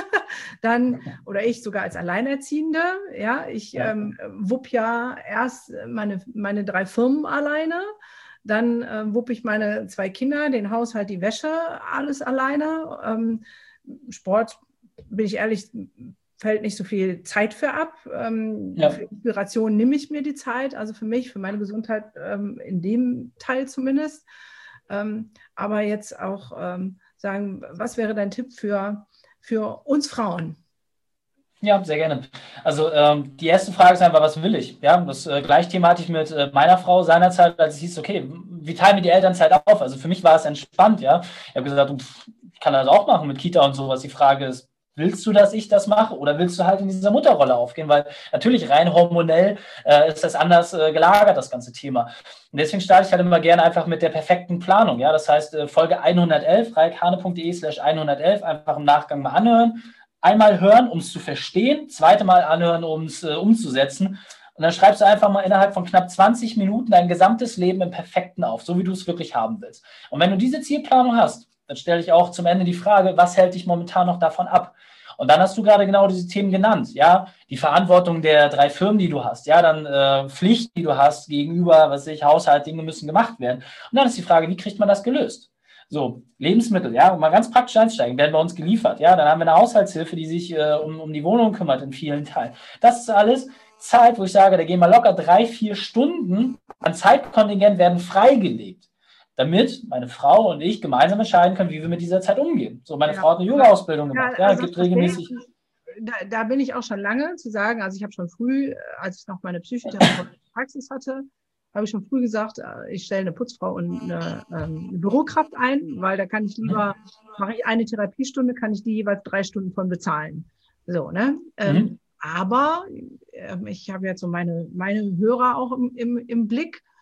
dann, oder ich sogar als Alleinerziehende, ja, ich ja. Ähm, wupp ja erst meine, meine drei Firmen alleine, dann äh, wupp ich meine zwei Kinder, den Haushalt, die Wäsche, alles alleine, ähm, Sport, bin ich ehrlich, fällt nicht so viel Zeit für ab. Ähm, ja. Für Inspiration nehme ich mir die Zeit, also für mich, für meine Gesundheit, ähm, in dem Teil zumindest. Ähm, aber jetzt auch ähm, sagen, was wäre dein Tipp für, für uns Frauen? Ja, sehr gerne. Also ähm, die erste Frage ist einfach, was will ich? Ja, das äh, gleiche Thema hatte ich mit äh, meiner Frau seinerzeit, als es hieß, okay, wie teilen wir die Elternzeit auf? Also für mich war es entspannt, ja. Ich habe gesagt, pff, ich kann das auch machen mit Kita und sowas. Die Frage ist, willst du, dass ich das mache, oder willst du halt in dieser Mutterrolle aufgehen? Weil natürlich rein hormonell äh, ist das anders äh, gelagert, das ganze Thema. Und deswegen starte ich halt immer gerne einfach mit der perfekten Planung. Ja, das heißt, äh, Folge hundertelf, reikhane.de slash hundertelf, einfach im Nachgang mal anhören. Einmal hören, um es zu verstehen, zweite Mal anhören, um es äh, umzusetzen. Und dann schreibst du einfach mal innerhalb von knapp zwanzig Minuten dein gesamtes Leben im Perfekten auf, so wie du es wirklich haben willst. Und wenn du diese Zielplanung hast, dann stelle ich auch zum Ende die Frage, was hält dich momentan noch davon ab? Und dann hast du gerade genau diese Themen genannt, ja, die Verantwortung der drei Firmen, die du hast, ja, dann äh, Pflichten, die du hast gegenüber, was weiß ich, Haushalt, Dinge müssen gemacht werden. Und dann ist die Frage, wie kriegt man das gelöst? So, Lebensmittel, ja, um mal ganz praktisch einsteigen, werden bei uns geliefert, ja, dann haben wir eine Haushaltshilfe, die sich äh, um, um die Wohnung kümmert in vielen Teilen. Das ist alles Zeit, wo ich sage, da gehen mal locker drei, vier Stunden an Zeitkontingent werden freigelegt, damit meine Frau und ich gemeinsam entscheiden können, wie wir mit dieser Zeit umgehen. So, meine ja. Frau hat eine Yoga-Ausbildung gemacht, ja, also ja gibt regelmäßig. Da, da bin ich auch schon lange zu sagen, also ich habe schon früh, als ich noch meine psychotherapeutische Praxis hatte, habe ich schon früh gesagt, ich stelle eine Putzfrau und eine, ähm, eine Bürokraft ein, weil da kann ich lieber, mache ich eine Therapiestunde, kann ich die jeweils drei Stunden von bezahlen. So, ne? Ähm, mhm. Aber äh, ich habe jetzt so meine, meine Hörer auch im, im, im Blick.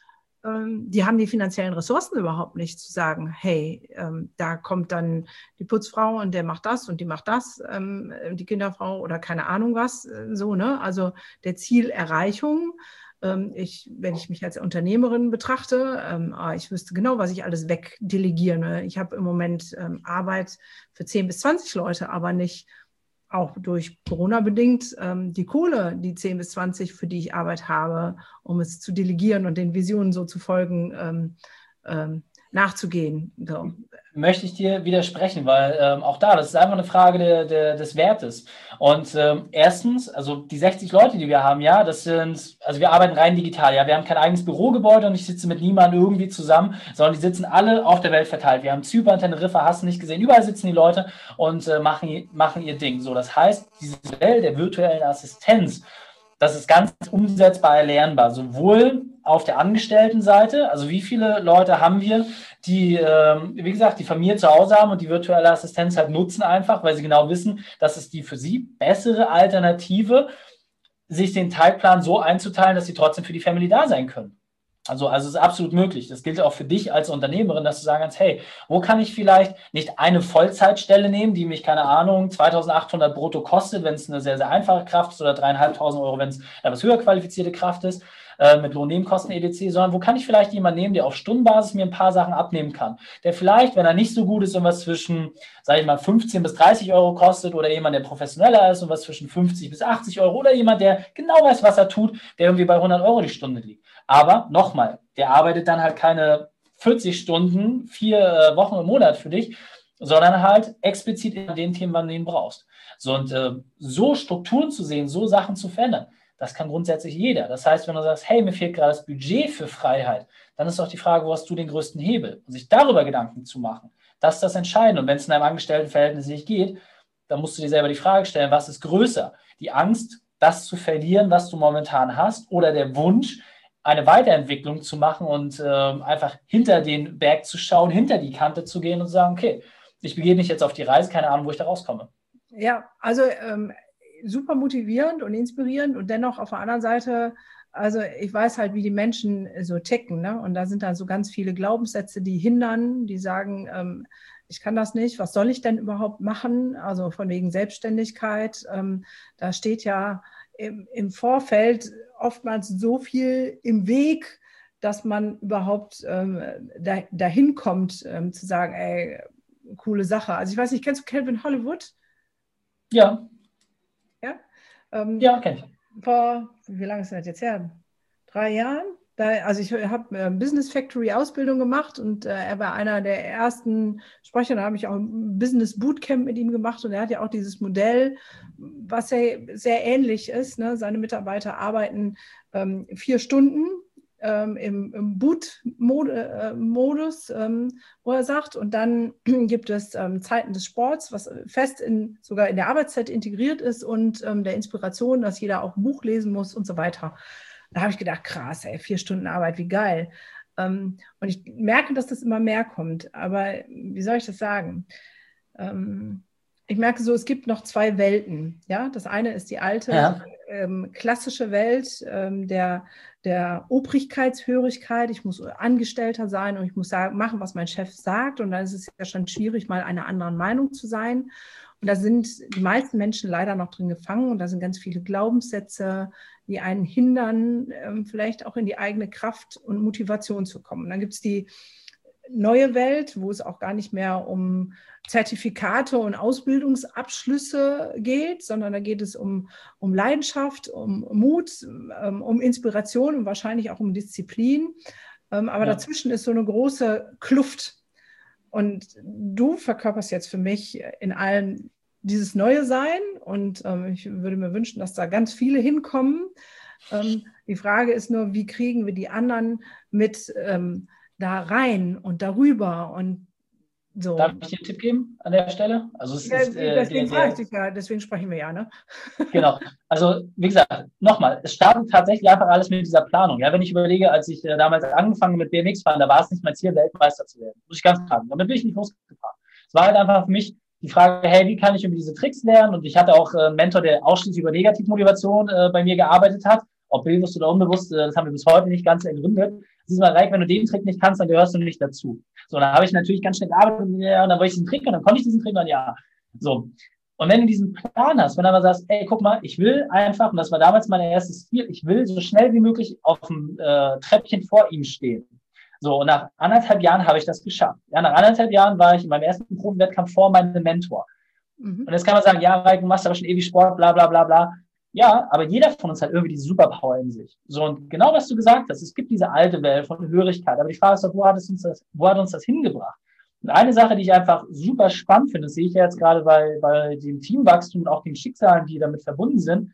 ähm, die haben die finanziellen Ressourcen überhaupt nicht zu sagen, hey, ähm, da kommt dann die Putzfrau und der macht das und die macht das, ähm, die Kinderfrau oder keine Ahnung was, äh, so, ne? Also der Zielerreichung. Ähm, ich, wenn ich mich als Unternehmerin betrachte, ähm, ah, ich wüsste genau, was ich alles wegdelegiere. Ne? Ich habe im Moment ähm, Arbeit für zehn bis zwanzig Leute, aber nicht auch durch Corona bedingt ähm, die Kohle, die zehn bis zwanzig, für die ich Arbeit habe, um es zu delegieren und den Visionen so zu folgen, ähm, ähm, nachzugehen. So. Möchte ich dir widersprechen, weil ähm, auch da, das ist einfach eine Frage de, de, des Wertes. Und ähm, erstens, also die sechzig Leute, die wir haben, ja, das sind, also wir arbeiten rein digital, ja, wir haben kein eigenes Bürogebäude und ich sitze mit niemandem irgendwie zusammen, sondern die sitzen alle auf der Welt verteilt. Wir haben Zypern, Teneriffa, hast du nicht gesehen, überall sitzen die Leute und äh, machen, machen ihr Ding. So, das heißt, dieses Modell der virtuellen Assistenz, das ist ganz umsetzbar erlernbar, sowohl auf der Angestelltenseite, also wie viele Leute haben wir, die, ähm, wie gesagt, die Familie zu Hause haben und die virtuelle Assistenz halt nutzen einfach, weil sie genau wissen, dass es die für sie bessere Alternative, sich den Zeitplan so einzuteilen, dass sie trotzdem für die Family da sein können. Also, also es ist absolut möglich. Das gilt auch für dich als Unternehmerin, dass du sagen kannst, hey, wo kann ich vielleicht nicht eine Vollzeitstelle nehmen, die mich, keine Ahnung, zweitausendachthundert brutto kostet, wenn es eine sehr, sehr einfache Kraft ist, oder dreieinhalbtausend Euro, wenn es etwas höher qualifizierte Kraft ist, äh, mit Lohnnebenkosten et cetera, sondern wo kann ich vielleicht jemanden nehmen, der auf Stundenbasis mir ein paar Sachen abnehmen kann, der vielleicht, wenn er nicht so gut ist, irgendwas zwischen, sage ich mal, fünfzehn bis dreißig Euro kostet, oder jemand, der professioneller ist und was zwischen fünfzig bis achtzig Euro, oder jemand, der genau weiß, was er tut, der irgendwie bei hundert Euro die Stunde liegt. Aber nochmal, der arbeitet dann halt keine vierzig Stunden, vier äh, Wochen im Monat für dich, sondern halt explizit in den Themen, wann du ihn brauchst. So, und äh, so Strukturen zu sehen, so Sachen zu verändern, das kann grundsätzlich jeder. Das heißt, wenn du sagst, hey, mir fehlt gerade das Budget für Freiheit, dann ist doch die Frage, wo hast du den größten Hebel? Und sich darüber Gedanken zu machen, das ist das Entscheidende. Und wenn es in einem Angestelltenverhältnis nicht geht, dann musst du dir selber die Frage stellen, was ist größer? Die Angst, das zu verlieren, was du momentan hast, oder der Wunsch, eine Weiterentwicklung zu machen und äh, einfach hinter den Berg zu schauen, hinter die Kante zu gehen und zu sagen, okay, ich begebe mich jetzt auf die Reise, keine Ahnung, wo ich da rauskomme. Ja, also ähm, super motivierend und inspirierend, und dennoch auf der anderen Seite, also ich weiß halt, wie die Menschen so ticken, ne? Und da sind dann so ganz viele Glaubenssätze, die hindern, die sagen, ähm, ich kann das nicht, was soll ich denn überhaupt machen? Also von wegen Selbstständigkeit, ähm, da steht ja im, im Vorfeld oftmals so viel im Weg, dass man überhaupt ähm, da, dahin kommt, ähm, zu sagen, ey, coole Sache. Also ich weiß nicht, kennst du Calvin Hollywood? Ja. Ja, ähm, ja kenn ich. Vor, wie lange ist das jetzt her? Drei Jahren? Da, also ich habe äh, Business Factory Ausbildung gemacht, und äh, er war einer der ersten Sprecher. Da habe ich auch ein Business Bootcamp mit ihm gemacht, und er hat ja auch dieses Modell, was ja sehr ähnlich ist. Ne? Seine Mitarbeiter arbeiten ähm, vier Stunden ähm, im, im Boot-Modus, ähm, wo er sagt, und dann gibt es ähm, Zeiten des Sports, was fest in, sogar in der Arbeitszeit integriert ist, und ähm, der Inspiration, dass jeder auch ein Buch lesen muss und so weiter. Da habe ich gedacht, krass, ey, vier Stunden Arbeit, wie geil. Ähm, und ich merke, dass das immer mehr kommt. Aber wie soll ich das sagen? Ähm, ich merke so, es gibt noch zwei Welten. Ja? Das eine ist die alte, Ja. ähm, klassische Welt ähm, der, der Obrigkeitshörigkeit. Ich muss Angestellter sein und ich muss sagen, machen, was mein Chef sagt. Und dann ist es ja schon schwierig, mal einer anderen Meinung zu sein. Und da sind die meisten Menschen leider noch drin gefangen. Und da sind ganz viele Glaubenssätze, die einen hindern, ähm, vielleicht auch in die eigene Kraft und Motivation zu kommen. Und dann gibt es die neue Welt, wo es auch gar nicht mehr um Zertifikate und Ausbildungsabschlüsse geht, sondern da geht es um, um Leidenschaft, um Mut, ähm, um Inspiration und wahrscheinlich auch um Disziplin. Ähm, aber ja. Dazwischen ist so eine große Kluft. Und du verkörperst jetzt für mich in allen dieses neue Sein, und ähm, ich würde mir wünschen, dass da ganz viele hinkommen. Ähm, die Frage ist nur, wie kriegen wir die anderen mit ähm, da rein und darüber und so. Darf ich dir einen Tipp geben an der Stelle? Also es ja, ist, äh, deswegen der, der, ich ja, deswegen sprechen wir ja, ne? Genau. Also wie gesagt, nochmal, es startet tatsächlich einfach alles mit dieser Planung. Ja, wenn ich überlege, als ich äh, damals angefangen mit B M X fahren, da war es nicht mein Ziel, Weltmeister zu werden. Muss ich ganz klar sagen. Damit bin ich nicht losgefahren. Es war halt einfach für mich die Frage, hey, wie kann ich irgendwie diese Tricks lernen? Und ich hatte auch äh, einen Mentor, der ausschließlich über Negativmotivation äh, bei mir gearbeitet hat. Ob bewusst oder unbewusst, äh, das haben wir bis heute nicht ganz ergründet. siehst mal, Reik, wenn du den Trick nicht kannst, dann gehörst du nicht dazu. So, dann habe ich natürlich ganz schnell gearbeitet und dann wollte ich diesen Trick und dann konnte ich diesen Trick und ja. So. Und wenn du diesen Plan hast, wenn du aber sagst, ey, guck mal, ich will einfach, und das war damals mein erstes Ziel, ich will so schnell wie möglich auf dem äh, Treppchen vor ihm stehen. So, und nach anderthalb Jahren habe ich das geschafft. Ja, nach anderthalb Jahren war ich in meinem ersten Probenwettkampf vor meinem Mentor. Mhm. Und jetzt kann man sagen, ja, Reik, du machst aber schon ewig Sport, bla, bla, bla, bla. Ja, aber jeder von uns hat irgendwie diese Superpower in sich. So, und genau was du gesagt hast, es gibt diese alte Welt von Hörigkeit. Aber die Frage ist doch, wo hat es uns das, wo hat uns das hingebracht? Und eine Sache, die ich einfach super spannend finde, das sehe ich ja jetzt gerade bei, bei dem Teamwachstum und auch den Schicksalen, die damit verbunden sind.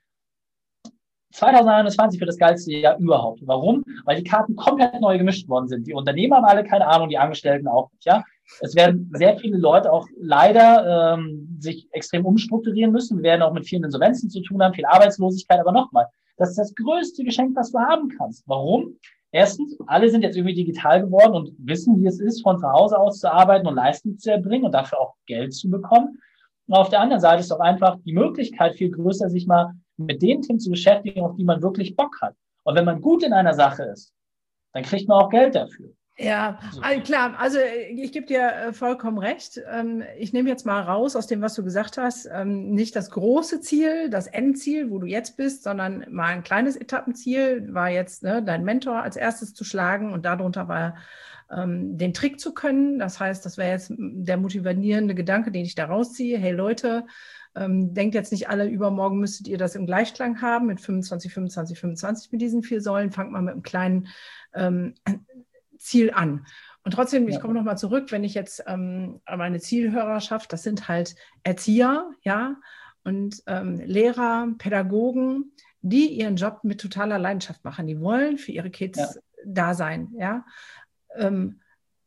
zwanzig einundzwanzig wird das geilste Jahr überhaupt. Warum? Weil die Karten komplett neu gemischt worden sind. Die Unternehmer haben alle keine Ahnung, die Angestellten auch nicht. Ja, es werden sehr viele Leute auch leider ähm, sich extrem umstrukturieren müssen. Wir werden auch mit vielen Insolvenzen zu tun haben, viel Arbeitslosigkeit. Aber nochmal, das ist das größte Geschenk, was du haben kannst. Warum? Erstens, alle sind jetzt irgendwie digital geworden und wissen, wie es ist, von zu Hause aus zu arbeiten und Leistung zu erbringen und dafür auch Geld zu bekommen. Und auf der anderen Seite ist auch einfach die Möglichkeit viel größer, sich mal mit den Themen zu beschäftigen, auf die man wirklich Bock hat. Und wenn man gut in einer Sache ist, dann kriegt man auch Geld dafür. Ja, also klar, also ich gebe dir vollkommen recht. Ich nehme jetzt mal raus aus dem, was du gesagt hast, nicht das große Ziel, das Endziel, wo du jetzt bist, sondern mal ein kleines Etappenziel, war jetzt, ne, dein Mentor als erstes zu schlagen und darunter war ähm, den Trick zu können. Das heißt, das wäre jetzt der motivierende Gedanke, den ich da rausziehe. Hey Leute, ähm, denkt jetzt nicht alle, übermorgen müsstet ihr das im Gleichklang haben mit fünfundzwanzig, fünfundzwanzig, fünfundzwanzig mit diesen vier Säulen. Fangt mal mit einem kleinen ähm, Ziel an. Und trotzdem, ich komme nochmal zurück, wenn ich jetzt ähm, meine Zielhörerschaft, das sind halt Erzieher, ja, und ähm, Lehrer, Pädagogen, die ihren Job mit totaler Leidenschaft machen. Die wollen für ihre Kids ja. da sein, ja. Ähm,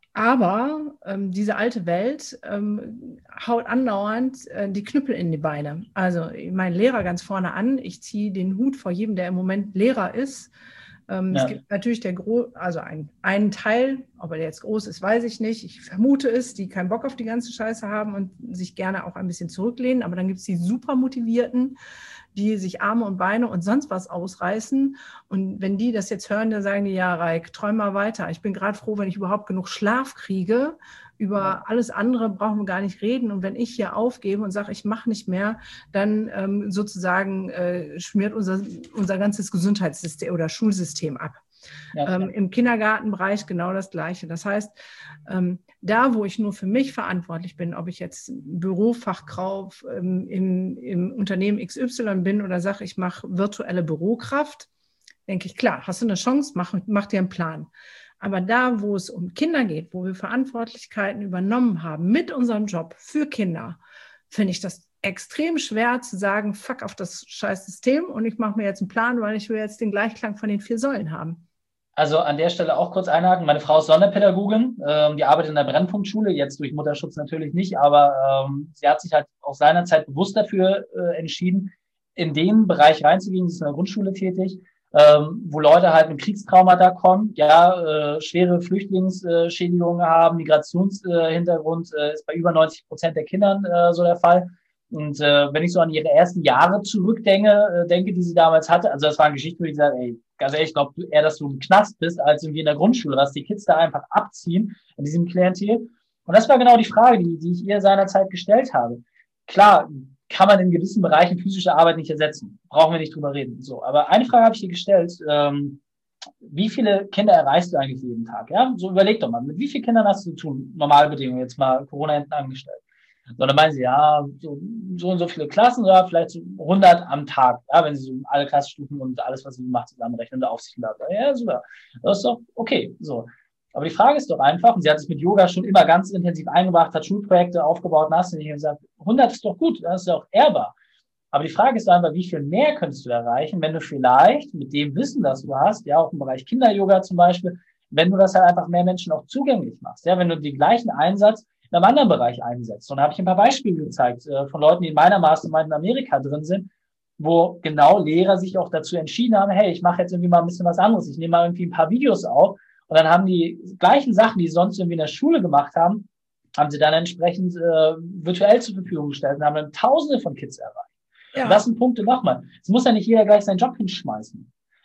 aber ähm, diese alte Welt ähm, haut andauernd äh, die Knüppel in die Beine. Also mein Lehrer ganz vorne an, ich ziehe den Hut vor jedem, der im Moment Lehrer ist. Ähm, ja. Es gibt natürlich der Gro also ein, einen Teil, ob er jetzt groß ist, weiß ich nicht. Ich vermute es, die keinen Bock auf die ganze Scheiße haben und sich gerne auch ein bisschen zurücklehnen. Aber dann gibt es die super motivierten, die sich Arme und Beine und sonst was ausreißen. Und wenn die das jetzt hören, dann sagen die, ja, Reik, träum mal weiter. Ich bin gerade froh, wenn ich überhaupt genug Schlaf kriege. Über ja. alles andere brauchen wir gar nicht reden. Und wenn ich hier aufgebe und sage, ich mache nicht mehr, dann ähm, sozusagen äh, schmiert unser, unser ganzes Gesundheitssystem oder Schulsystem ab. Ja, ähm, ja. Im Kindergartenbereich genau das Gleiche. Das heißt, ähm, da, wo ich nur für mich verantwortlich bin, ob ich jetzt Bürofachkraft ähm, im, im Unternehmen X Y bin oder sage, ich mache virtuelle Bürokraft, denke ich, klar, hast du eine Chance, mach, mach dir einen Plan. Aber da, wo es um Kinder geht, wo wir Verantwortlichkeiten übernommen haben mit unserem Job für Kinder, finde ich das extrem schwer zu sagen, fuck auf das scheiß System und ich mache mir jetzt einen Plan, weil ich will jetzt den Gleichklang von den vier Säulen haben. Also an der Stelle auch kurz einhaken. Meine Frau ist Sonderpädagogin, ähm, die arbeitet in der Brennpunktschule, jetzt durch Mutterschutz natürlich nicht, aber ähm, sie hat sich halt auch seinerzeit bewusst dafür äh, entschieden, in den Bereich reinzugehen. Sie ist in der Grundschule tätig, ähm, wo Leute halt mit Kriegstraumata kommen, ja, äh, schwere Flüchtlingsschädigungen haben, Migrationshintergrund äh, ist bei über neunzig Prozent der Kindern äh, so der Fall. Und äh, wenn ich so an ihre ersten Jahre zurückdenke, äh, denke, die sie damals hatte, also das waren Geschichten, wo ich sage, ey, ganz ehrlich, ich glaube eher, dass du im Knast bist, als irgendwie in der Grundschule, was die Kids da einfach abziehen in diesem Klientel. Und das war genau die Frage, die, die ich ihr seinerzeit gestellt habe. Klar, kann man in gewissen Bereichen physische Arbeit nicht ersetzen. Brauchen wir nicht drüber reden. So, aber eine Frage habe ich dir gestellt. Ähm, wie viele Kinder erreichst du eigentlich jeden Tag? Ja, so überleg doch mal, mit wie vielen Kindern hast du zu tun? Normalbedingungen, jetzt mal Corona hinten angestellt. So, dann meinen sie, ja, so, so und so viele Klassen, oder vielleicht so hundert am Tag, ja, wenn sie so alle Klassenstufen und alles, was sie macht, zusammenrechnen und Aufsicht haben. Ja, super. Das ist doch okay. So. Aber die Frage ist doch einfach, und sie hat es mit Yoga schon immer ganz intensiv eingebracht, hat Schulprojekte aufgebaut und hast du nicht gesagt, hundert ist doch gut, das ist ja auch ehrbar. Aber die Frage ist einfach, wie viel mehr könntest du erreichen, wenn du vielleicht mit dem Wissen, das du hast, ja, auch im Bereich Kinder-Yoga zum Beispiel, wenn du das halt einfach mehr Menschen auch zugänglich machst, ja, wenn du den gleichen Einsatz in einem anderen Bereich einsetzt. Und da habe ich ein paar Beispiele gezeigt äh, von Leuten, die in meiner Mastermind in Amerika drin sind, wo genau Lehrer sich auch dazu entschieden haben, hey, ich mache jetzt irgendwie mal ein bisschen was anderes, ich nehme mal irgendwie ein paar Videos auf und dann haben die gleichen Sachen, die sie sonst irgendwie in der Schule gemacht haben, haben sie dann entsprechend äh, virtuell zur Verfügung gestellt und haben dann Tausende von Kids erreicht. Ja. Und das sind Punkte nochmal. Es muss ja nicht jeder gleich seinen Job hinschmeißen.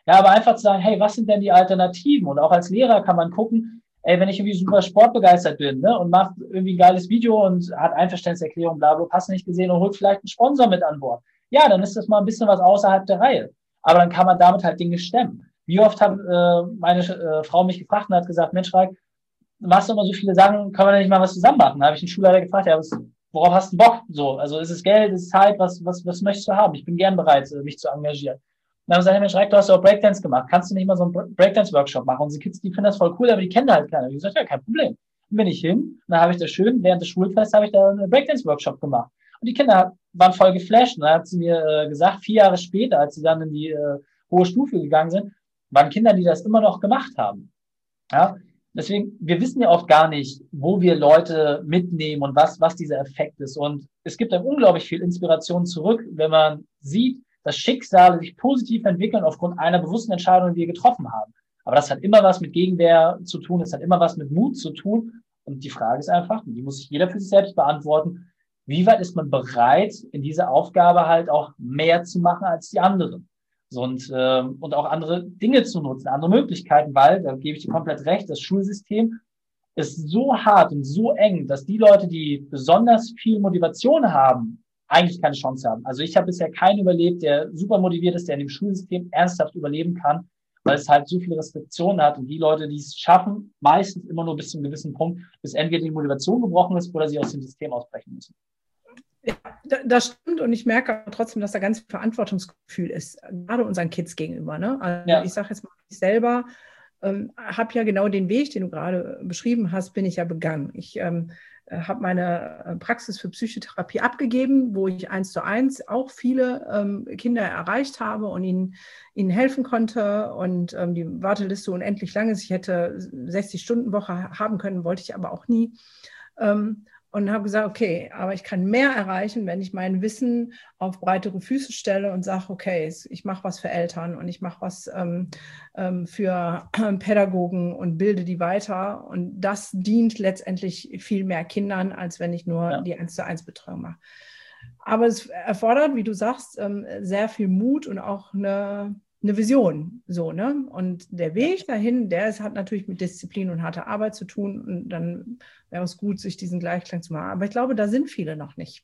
Ja, aber einfach zu sagen, hey, was sind denn die Alternativen? Und auch als Lehrer kann man gucken, ey, wenn ich irgendwie super sportbegeistert bin, ne, und macht irgendwie ein geiles Video und hat Einverständniserklärung, bla, bla, hast du nicht gesehen und holt vielleicht einen Sponsor mit an Bord. Ja, dann ist das mal ein bisschen was außerhalb der Reihe. Aber dann kann man damit halt Dinge stemmen. Wie oft hat äh, meine äh, Frau mich gefragt und hat gesagt, Mensch, Raik, du machst doch immer so viele Sachen, können wir denn nicht mal was zusammen machen? Da habe ich den Schulleiter gefragt, ja, was, worauf hast du Bock? So, also ist es Geld, ist es Zeit, was, was, was möchtest du haben? Ich bin gern bereit, mich zu engagieren. Und dann haben sie gesagt, Mensch, Raik, du hast ja auch Breakdance gemacht. Kannst du nicht mal so einen Breakdance-Workshop machen? Und die Kids, die finden das voll cool, aber die kennen halt keiner. Ich gesagt, ja, kein Problem. Dann bin ich hin, und dann habe ich das schön, während des Schulfests habe ich da einen Breakdance-Workshop gemacht. Und die Kinder waren voll geflasht. Und dann hat sie mir äh, gesagt, vier Jahre später, als sie dann in die äh, hohe Stufe gegangen sind, waren Kinder, die das immer noch gemacht haben. Ja, deswegen, wir wissen ja oft gar nicht, wo wir Leute mitnehmen und was, was dieser Effekt ist. Und es gibt einem unglaublich viel Inspiration zurück, wenn man sieht, dass Schicksale sich positiv entwickeln aufgrund einer bewussten Entscheidung, die wir getroffen haben. Aber das hat immer was mit Gegenwehr zu tun, es hat immer was mit Mut zu tun. Und die Frage ist einfach, und die muss sich jeder für sich selbst beantworten, wie weit ist man bereit, in dieser Aufgabe halt auch mehr zu machen als die anderen? So, und, äh, und auch andere Dinge zu nutzen, andere Möglichkeiten, weil, da gebe ich dir komplett recht, das Schulsystem ist so hart und so eng, dass die Leute, die besonders viel Motivation haben, eigentlich keine Chance haben. Also ich habe bisher keinen überlebt, der super motiviert ist, der in dem Schulsystem ernsthaft überleben kann, weil es halt so viele Restriktionen hat. Und die Leute, die es schaffen, meistens immer nur bis zu einem gewissen Punkt, bis entweder die Motivation gebrochen ist oder sie aus dem System ausbrechen müssen. Ja, das stimmt, und ich merke trotzdem, dass da ganz viel Verantwortungsgefühl ist, gerade unseren Kids gegenüber. Ne? Also ja. Ich sage jetzt mal, ich selber ähm, habe ja genau den Weg, den du gerade beschrieben hast, bin ich ja begangen. Ich ähm, habe meine Praxis für Psychotherapie abgegeben, wo ich eins zu eins auch viele ähm, Kinder erreicht habe und ihnen, ihnen helfen konnte, und ähm, die Warteliste unendlich lang ist. Ich hätte sechzig-Stunden-Woche haben können, wollte ich aber auch nie. Ähm, Und habe gesagt, okay, aber ich kann mehr erreichen, wenn ich mein Wissen auf breitere Füße stelle und sage, okay, ich mache was für Eltern und ich mache was ähm, ähm, für Pädagogen und bilde die weiter. Und das dient letztendlich viel mehr Kindern, als wenn ich nur ja. die eins zu eins Betreuung mache. Aber es erfordert, wie du sagst, ähm, sehr viel Mut und auch eine eine Vision, so, ne? Und der Weg dahin, der ist, hat natürlich mit Disziplin und harter Arbeit zu tun, und dann wäre es gut, sich diesen Gleichklang zu machen. Aber ich glaube, da sind viele noch nicht.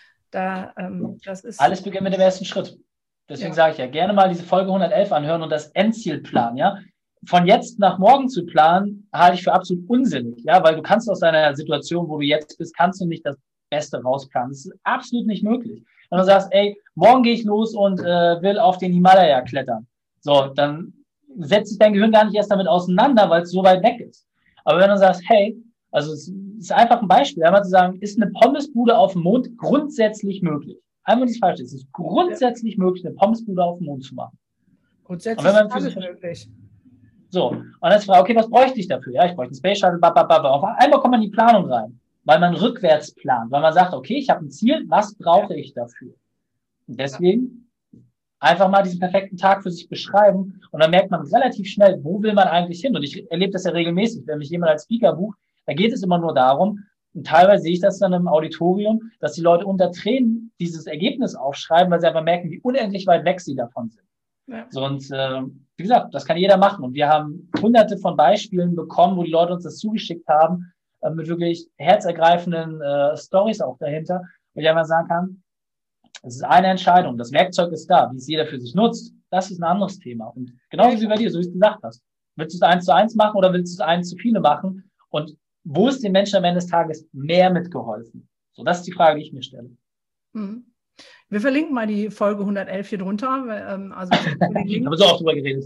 Da, ähm, das ist Alles beginnt mit dem ersten Schritt. Deswegen ja. sage ich ja, gerne mal diese Folge hundertelf anhören und das Endziel planen, ja? Von jetzt nach morgen zu planen, halte ich für absolut unsinnig, ja? Weil du kannst aus deiner Situation, wo du jetzt bist, kannst du nicht das Beste rausplanen. Das ist absolut nicht möglich. Wenn du sagst, ey, morgen gehe ich los und äh, will auf den Himalaya klettern. So, dann setzt sich dein Gehirn gar nicht erst damit auseinander, weil es so weit weg ist. Aber wenn du sagst, hey, also es ist einfach ein Beispiel, einmal zu sagen, ist eine Pommesbude auf dem Mond grundsätzlich möglich? Einmal das falsch ist, es ist grundsätzlich ja. möglich, eine Pommesbude auf dem Mond zu machen. Grundsätzlich und wenn man ist alles möglich. So, und dann ist die Frage, okay, was bräuchte ich dafür? Ja, ich bräuchte einen Space Shuttle, babababa. Auf einmal kommt man in die Planung rein, weil man rückwärts plant, weil man sagt, okay, ich habe ein Ziel, was brauche ich dafür? Und deswegen einfach mal diesen perfekten Tag für sich beschreiben, und dann merkt man relativ schnell, wo will man eigentlich hin? Und ich erlebe das ja regelmäßig, wenn mich jemand als Speaker bucht, da geht es immer nur darum, und teilweise sehe ich das dann im Auditorium, dass die Leute unter Tränen dieses Ergebnis aufschreiben, weil sie einfach merken, wie unendlich weit weg sie davon sind. Ja. So, und äh, wie gesagt, das kann jeder machen. Und wir haben hunderte von Beispielen bekommen, wo die Leute uns das zugeschickt haben, äh, mit wirklich herzergreifenden äh, Stories auch dahinter, wo ich einfach sagen kann, es ist eine Entscheidung, das Werkzeug ist da, wie es jeder für sich nutzt, das ist ein anderes Thema. Und genauso wie bei dir, so wie du es gesagt hast. Willst du es eins zu eins machen oder willst du es eins zu viele machen? Und wo ist den Menschen am Ende des Tages mehr mitgeholfen? So, das ist die Frage, die ich mir stelle. Mhm. Wir verlinken mal die Folge hundertelf hier drunter. Ähm, also ich habe so oft drüber geredet.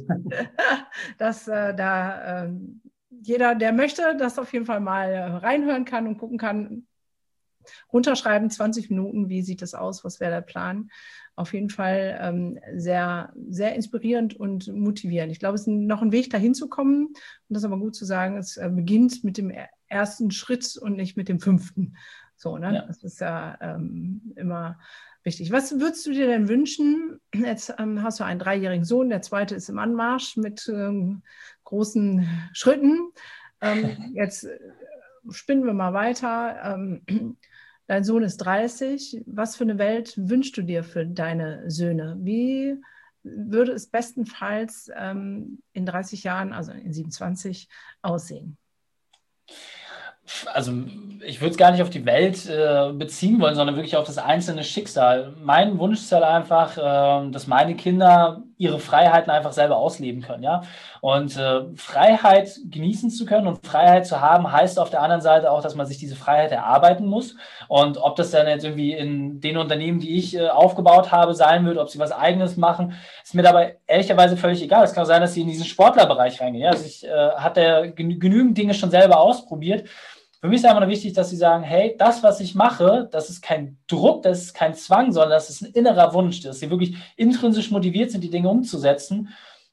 dass äh, da äh, jeder, der möchte, das auf jeden Fall mal äh, reinhören kann und gucken kann, runterschreiben, zwanzig Minuten, wie sieht das aus, was wäre der Plan? Auf jeden Fall ähm, sehr, sehr inspirierend und motivierend. Ich glaube, es ist noch ein Weg, dahin zu kommen. Und das ist aber gut zu sagen, es äh, beginnt mit dem ersten Schritt und nicht mit dem fünften. So, ne? Ja. Das ist ja ähm, immer wichtig. Was würdest du dir denn wünschen? Jetzt ähm, hast du einen dreijährigen Sohn, der zweite ist im Anmarsch mit ähm, großen Schritten. Ähm, jetzt äh, spinnen wir mal weiter. Ähm, dein Sohn ist dreißig. Was für eine Welt wünschst du dir für deine Söhne? Wie würde es bestenfalls ähm, in dreißig Jahren, also in siebenundzwanzig, aussehen? Also ich würde es gar nicht auf die Welt äh, beziehen wollen, sondern wirklich auf das einzelne Schicksal. Mein Wunsch ist halt einfach, äh, dass meine Kinder ihre Freiheiten einfach selber ausleben können, ja. Und äh, Freiheit genießen zu können und Freiheit zu haben, heißt auf der anderen Seite auch, dass man sich diese Freiheit erarbeiten muss. Und ob das dann jetzt irgendwie in den Unternehmen, die ich äh, aufgebaut habe, sein wird, ob sie was Eigenes machen, ist mir dabei ehrlicherweise völlig egal. Es kann auch sein, dass sie in diesen Sportlerbereich reingehen. Ja? Also ich äh, hatte genü genügend Dinge schon selber ausprobiert. Für mich ist einfach nur wichtig, dass sie sagen, hey, das, was ich mache, das ist kein Druck, das ist kein Zwang, sondern das ist ein innerer Wunsch, dass sie wirklich intrinsisch motiviert sind, die Dinge umzusetzen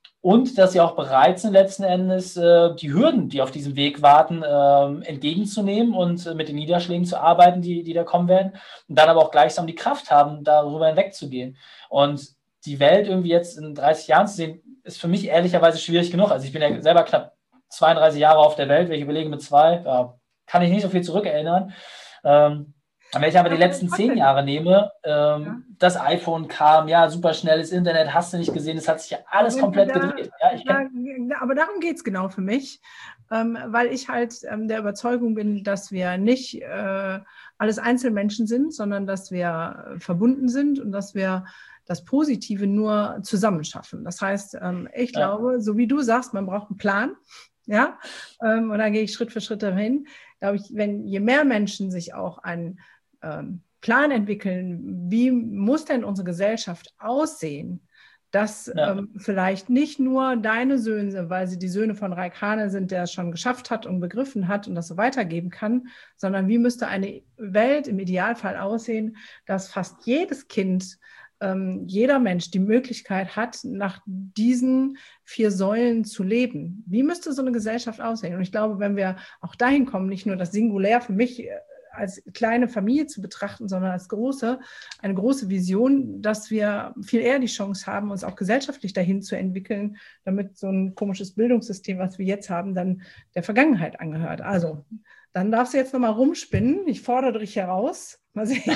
und dass sie auch bereit sind, letzten Endes äh, die Hürden, die auf diesem Weg warten, äh, entgegenzunehmen und äh, mit den Niederschlägen zu arbeiten, die, die da kommen werden und dann aber auch gleichsam die Kraft haben, darüber hinwegzugehen. Und die Welt irgendwie jetzt in dreißig Jahren zu sehen, ist für mich ehrlicherweise schwierig genug. Also ich bin ja selber knapp zweiunddreißig Jahre auf der Welt, wenn ich überlege mit zwei, ja, kann ich nicht so viel zurückerinnern. Ähm, wenn ich aber die letzten zehn Jahre nehme, ähm, ja. Das iPhone kam, ja, super schnelles Internet, hast du nicht gesehen, es hat sich ja alles komplett da, gedreht. Ja, ich da, aber darum geht es genau für mich, ähm, weil ich halt ähm, der Überzeugung bin, dass wir nicht äh, alles Einzelmenschen sind, sondern dass wir äh, verbunden sind und dass wir das Positive nur zusammen schaffen. Das heißt, ähm, ich ja. glaube, so wie du sagst, man braucht einen Plan, ja, ähm, und dann gehe ich Schritt für Schritt dahin. Glaube ich, wenn je mehr Menschen sich auch einen ähm, Plan entwickeln, wie muss denn unsere Gesellschaft aussehen, dass ja. ähm, vielleicht nicht nur deine Söhne, weil sie die Söhne von Raik Hane sind, der es schon geschafft hat und begriffen hat und das so weitergeben kann, sondern wie müsste eine Welt im Idealfall aussehen, dass fast jedes Kind, ähm, jeder Mensch die Möglichkeit hat, nach diesen vier Säulen zu leben. Wie müsste so eine Gesellschaft aussehen? Und ich glaube, wenn wir auch dahin kommen, nicht nur das Singulär für mich als kleine Familie zu betrachten, sondern als große, eine große Vision, dass wir viel eher die Chance haben, uns auch gesellschaftlich dahin zu entwickeln, damit so ein komisches Bildungssystem, was wir jetzt haben, dann der Vergangenheit angehört. Also, dann darfst du jetzt nochmal rumspinnen. Ich fordere dich heraus. Mal sehen.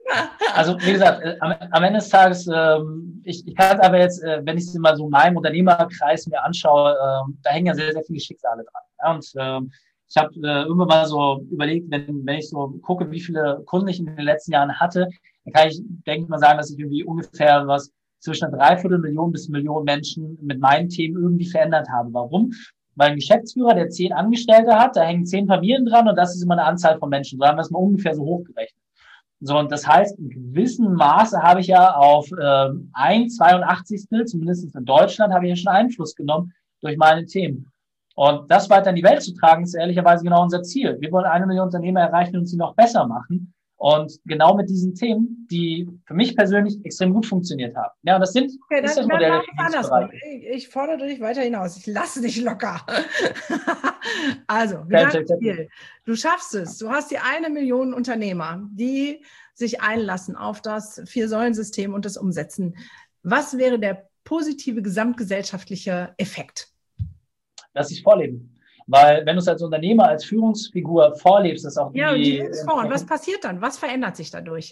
Also, wie gesagt, am, am Ende des Tages, ähm, ich, ich kann es aber jetzt, äh, wenn ich es mal so in meinem Unternehmerkreis mir anschaue, äh, da hängen ja sehr, sehr viele Schicksale dran. Ja? Und ähm, ich habe äh, irgendwann mal so überlegt, wenn, wenn ich so gucke, wie viele Kunden ich in den letzten Jahren hatte, dann kann ich, denke ich mal, sagen, dass ich irgendwie ungefähr was zwischen einer Dreiviertelmillion bis Millionen Menschen mit meinen Themen irgendwie verändert habe. Warum? Weil ein Geschäftsführer, der zehn Angestellte hat, da hängen zehn Familien dran und das ist immer eine Anzahl von Menschen. So haben wir es mal ungefähr so hochgerechnet. So, und das heißt, in gewissem Maße habe ich ja auf äh, ein Zweiundachtzigstel, zumindest in Deutschland, habe ich ja schon Einfluss genommen durch meine Themen. Und das weiter in die Welt zu tragen, ist ehrlicherweise genau unser Ziel. Wir wollen eine Million Unternehmer erreichen und sie noch besser machen. Und genau mit diesen Themen, die für mich persönlich extrem gut funktioniert haben. Ja, und das sind okay, ist dann, das Modell dann der andersrum. Ich, ich fordere dich weiter hinaus. Ich lasse dich locker. Also, Gedankenspiel. Du schaffst es. Du hast die eine Million Unternehmer, die sich einlassen auf das Vier-Säulen-System und das umsetzen. Was wäre der positive gesamtgesellschaftliche Effekt? Dass sie es vorleben. Weil wenn du es als Unternehmer, als Führungsfigur vorlebst, das auch ja, die... Ja, und die vor. Und was passiert dann? Was verändert sich dadurch?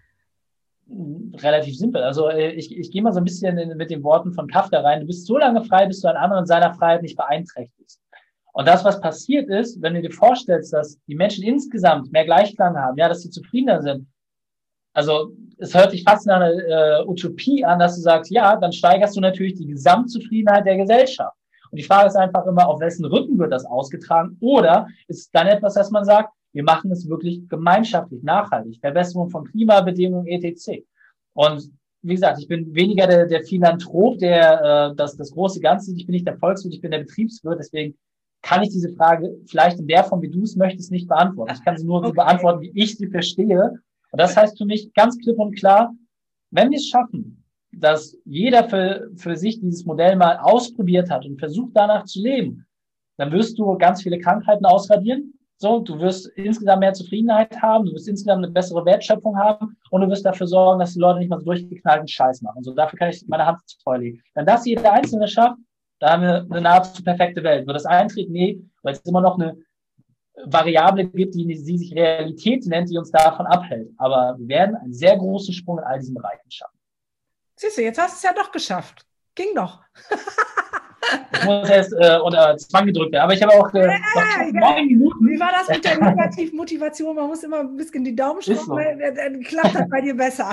Relativ simpel. Also ich, ich gehe mal so ein bisschen in, mit den Worten von Kafka rein. Du bist so lange frei, bis du einen anderen seiner Freiheit nicht beeinträchtigst. Und das, was passiert ist, wenn du dir vorstellst, dass die Menschen insgesamt mehr Gleichklang haben, ja, dass sie zufriedener sind. Also es hört sich fast nach einer äh, Utopie an, dass du sagst, ja, dann steigerst du natürlich die Gesamtzufriedenheit der Gesellschaft. Und die Frage ist einfach immer, auf wessen Rücken wird das ausgetragen? Oder ist es dann etwas, dass man sagt, wir machen es wirklich gemeinschaftlich, nachhaltig, Verbesserung von Klimabedingungen, et cetera. Und wie gesagt, ich bin weniger der, der Philanthrop, der äh, das, das große Ganze, ich bin nicht der Volkswirt, ich bin der Betriebswirt, deswegen kann ich diese Frage vielleicht in der Form, wie du es möchtest, nicht beantworten. Ich kann sie nur okay. so beantworten, wie ich sie verstehe. Und das heißt für mich ganz klipp und klar, wenn wir es schaffen, dass jeder für, für sich dieses Modell mal ausprobiert hat und versucht danach zu leben, dann wirst du ganz viele Krankheiten ausradieren. So, du wirst insgesamt mehr Zufriedenheit haben, du wirst insgesamt eine bessere Wertschöpfung haben und du wirst dafür sorgen, dass die Leute nicht mal so durchgeknallten Scheiß machen. So, dafür kann ich meine Hand ins Feuer legen. Wenn das jeder Einzelne schafft, da haben wir eine nahezu perfekte Welt. Wird das eintreten? Nee, weil es immer noch eine Variable gibt, die, die sich Realität nennt, die uns davon abhält. Aber wir werden einen sehr großen Sprung in all diesen Bereichen schaffen. Siehst du, jetzt hast du es ja doch geschafft. Ging doch. Ich muss erst äh, unter Zwang gedrückt werden. Aber ich habe auch äh, ja, noch neun Minuten. Wie war das mit der Negativmotivation? Man muss immer ein bisschen die Daumen schrauben, so. dann, dann klappt das bei dir besser.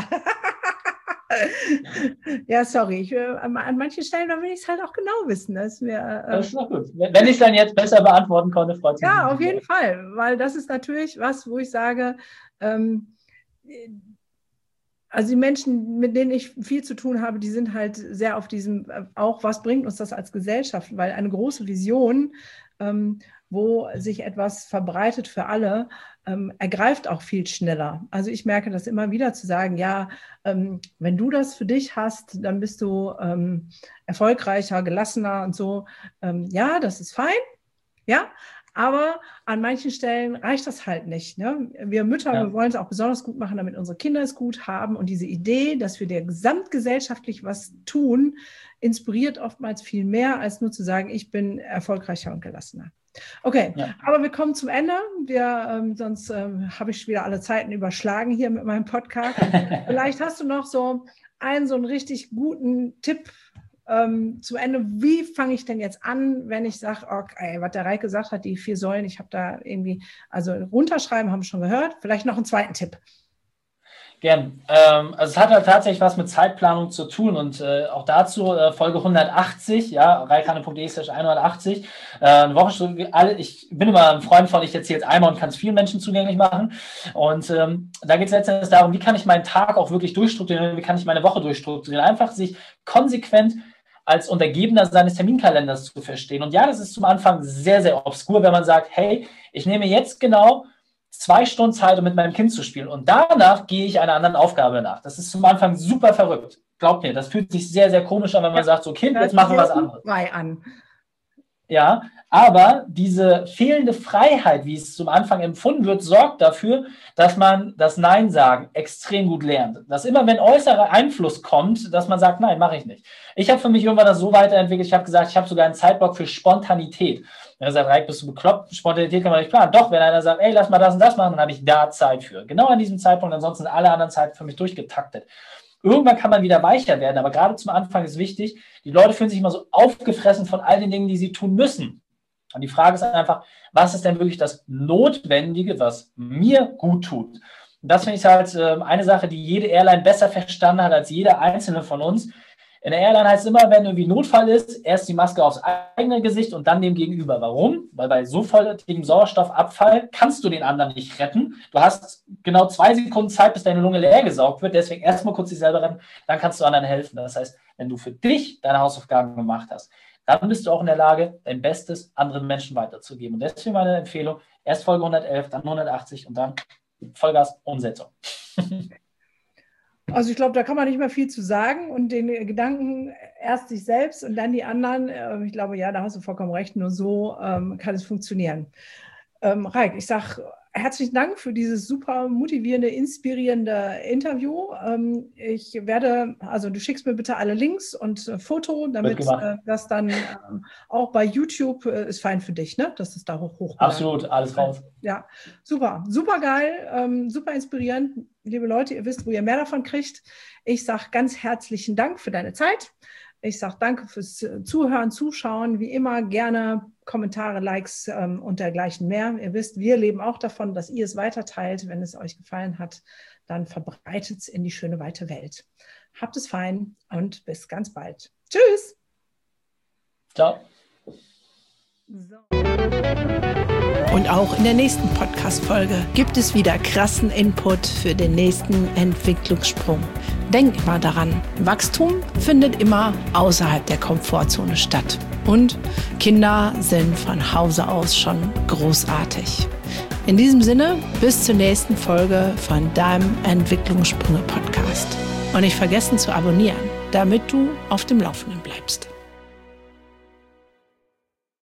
Ja, sorry. Ich, äh, an manchen Stellen da will ich es halt auch genau wissen. Dass wir, äh, das ist doch gut. Wenn ich es dann jetzt besser beantworten konnte, freut es mich. Ja, auf jeden Fall. Weil das ist natürlich was, wo ich sage, ähm, also die Menschen, mit denen ich viel zu tun habe, die sind halt sehr auf diesem, auch was bringt uns das als Gesellschaft, weil eine große Vision, ähm, wo sich etwas verbreitet für alle, ähm, ergreift auch viel schneller. Also ich merke das immer wieder zu sagen, ja, ähm, wenn du das für dich hast, dann bist du ähm, erfolgreicher, gelassener und so. Ähm, ja, das ist fein, ja, aber an manchen Stellen reicht das halt nicht. Ne? Wir Mütter, ja. wir wollen es auch besonders gut machen, damit unsere Kinder es gut haben. Und diese Idee, dass wir dir gesamtgesellschaftlich was tun, inspiriert oftmals viel mehr, als nur zu sagen, ich bin erfolgreicher und gelassener. Okay, ja. aber wir kommen zum Ende. Wir, ähm, sonst ähm, habe ich wieder alle Zeiten überschlagen hier mit meinem Podcast. Vielleicht hast du noch so einen, so einen richtig guten Tipp, Ähm, zum Ende, wie fange ich denn jetzt an, wenn ich sage, okay, was der Reik gesagt hat, die vier Säulen, ich habe da irgendwie, also runterschreiben, haben wir schon gehört, vielleicht noch einen zweiten Tipp. Gern. Ähm, also es hat halt tatsächlich was mit Zeitplanung zu tun und äh, auch dazu äh, Folge hundertachtzig, ja, reikhane.de slash hundertachtzig, äh, eine Woche, alle, ich bin immer ein Freund von, ich erzähle jetzt einmal und kann es vielen Menschen zugänglich machen und ähm, da geht es letztendlich darum, wie kann ich meinen Tag auch wirklich durchstrukturieren, wie kann ich meine Woche durchstrukturieren, einfach sich konsequent als Untergebener seines Terminkalenders zu verstehen. Und ja, das ist zum Anfang sehr, sehr obskur, wenn man sagt, hey, ich nehme jetzt genau zwei Stunden Zeit, um mit meinem Kind zu spielen. Und danach gehe ich einer anderen Aufgabe nach. Das ist zum Anfang super verrückt. Glaubt mir, das fühlt sich sehr, sehr komisch an, wenn man ja, sagt, so Kind, jetzt machen wir was anderes. An. Ja, aber diese fehlende Freiheit, wie es zum Anfang empfunden wird, sorgt dafür, dass man das Nein sagen extrem gut lernt. Dass immer, wenn äußerer Einfluss kommt, dass man sagt, nein, mache ich nicht. Ich habe für mich irgendwann das so weiterentwickelt, ich habe gesagt, ich habe sogar einen Zeitblock für Spontanität. Wenn er sagt, Reik, bist du bekloppt? Spontanität kann man nicht planen. Doch, wenn einer sagt, ey, lass mal das und das machen, dann habe ich da Zeit für. Genau an diesem Zeitpunkt, ansonsten alle anderen Zeiten für mich durchgetaktet. Irgendwann kann man wieder weicher werden, aber gerade zum Anfang ist wichtig, die Leute fühlen sich immer so aufgefressen von all den Dingen, die sie tun müssen. Und die Frage ist einfach, was ist denn wirklich das Notwendige, was mir gut tut? Und das finde ich halt eine Sache, die jede Airline besser verstanden hat als jeder einzelne von uns. In der Airline heißt es immer, wenn irgendwie Notfall ist, erst die Maske aufs eigene Gesicht und dann dem Gegenüber. Warum? Weil bei sofortigem Sauerstoffabfall kannst du den anderen nicht retten. Du hast genau zwei Sekunden Zeit, bis deine Lunge leer gesaugt wird. Deswegen erstmal kurz dich selber retten, dann kannst du anderen helfen. Das heißt, wenn du für dich deine Hausaufgaben gemacht hast, dann bist du auch in der Lage, dein Bestes anderen Menschen weiterzugeben. Und deswegen meine Empfehlung, erst Folge hundertelf, dann hundertachtzig und dann Vollgas Umsetzung. Also ich glaube, da kann man nicht mehr viel zu sagen und den Gedanken erst sich selbst und dann die anderen. Ich glaube, ja, da hast du vollkommen recht, nur so ähm, kann es funktionieren. Ähm, Reik, ich sage herzlichen Dank für dieses super motivierende, inspirierende Interview. Ähm, ich werde, also du schickst mir bitte alle Links und äh, Foto, damit äh, das dann ähm, auch bei YouTube äh, ist fein für dich, ne? Dass es da hoch hoch. Absolut, alles raus. Ja, super, super geil, ähm, super inspirierend. Liebe Leute, ihr wisst, wo ihr mehr davon kriegt. Ich sage ganz herzlichen Dank für deine Zeit. Ich sage danke fürs Zuhören, Zuschauen. Wie immer gerne Kommentare, Likes ähm, und dergleichen mehr. Ihr wisst, wir leben auch davon, dass ihr es weiterteilt. Wenn es euch gefallen hat, dann verbreitet es in die schöne, weite Welt. Habt es fein und bis ganz bald. Tschüss. Ciao. So. Und auch in der nächsten Podcast-Folge gibt es wieder krassen Input für den nächsten Entwicklungssprung. Denk immer daran, Wachstum findet immer außerhalb der Komfortzone statt. Und Kinder sind von Hause aus schon großartig. In diesem Sinne, bis zur nächsten Folge von deinem Entwicklungssprünge-Podcast. Und nicht vergessen zu abonnieren, damit du auf dem Laufenden bleibst.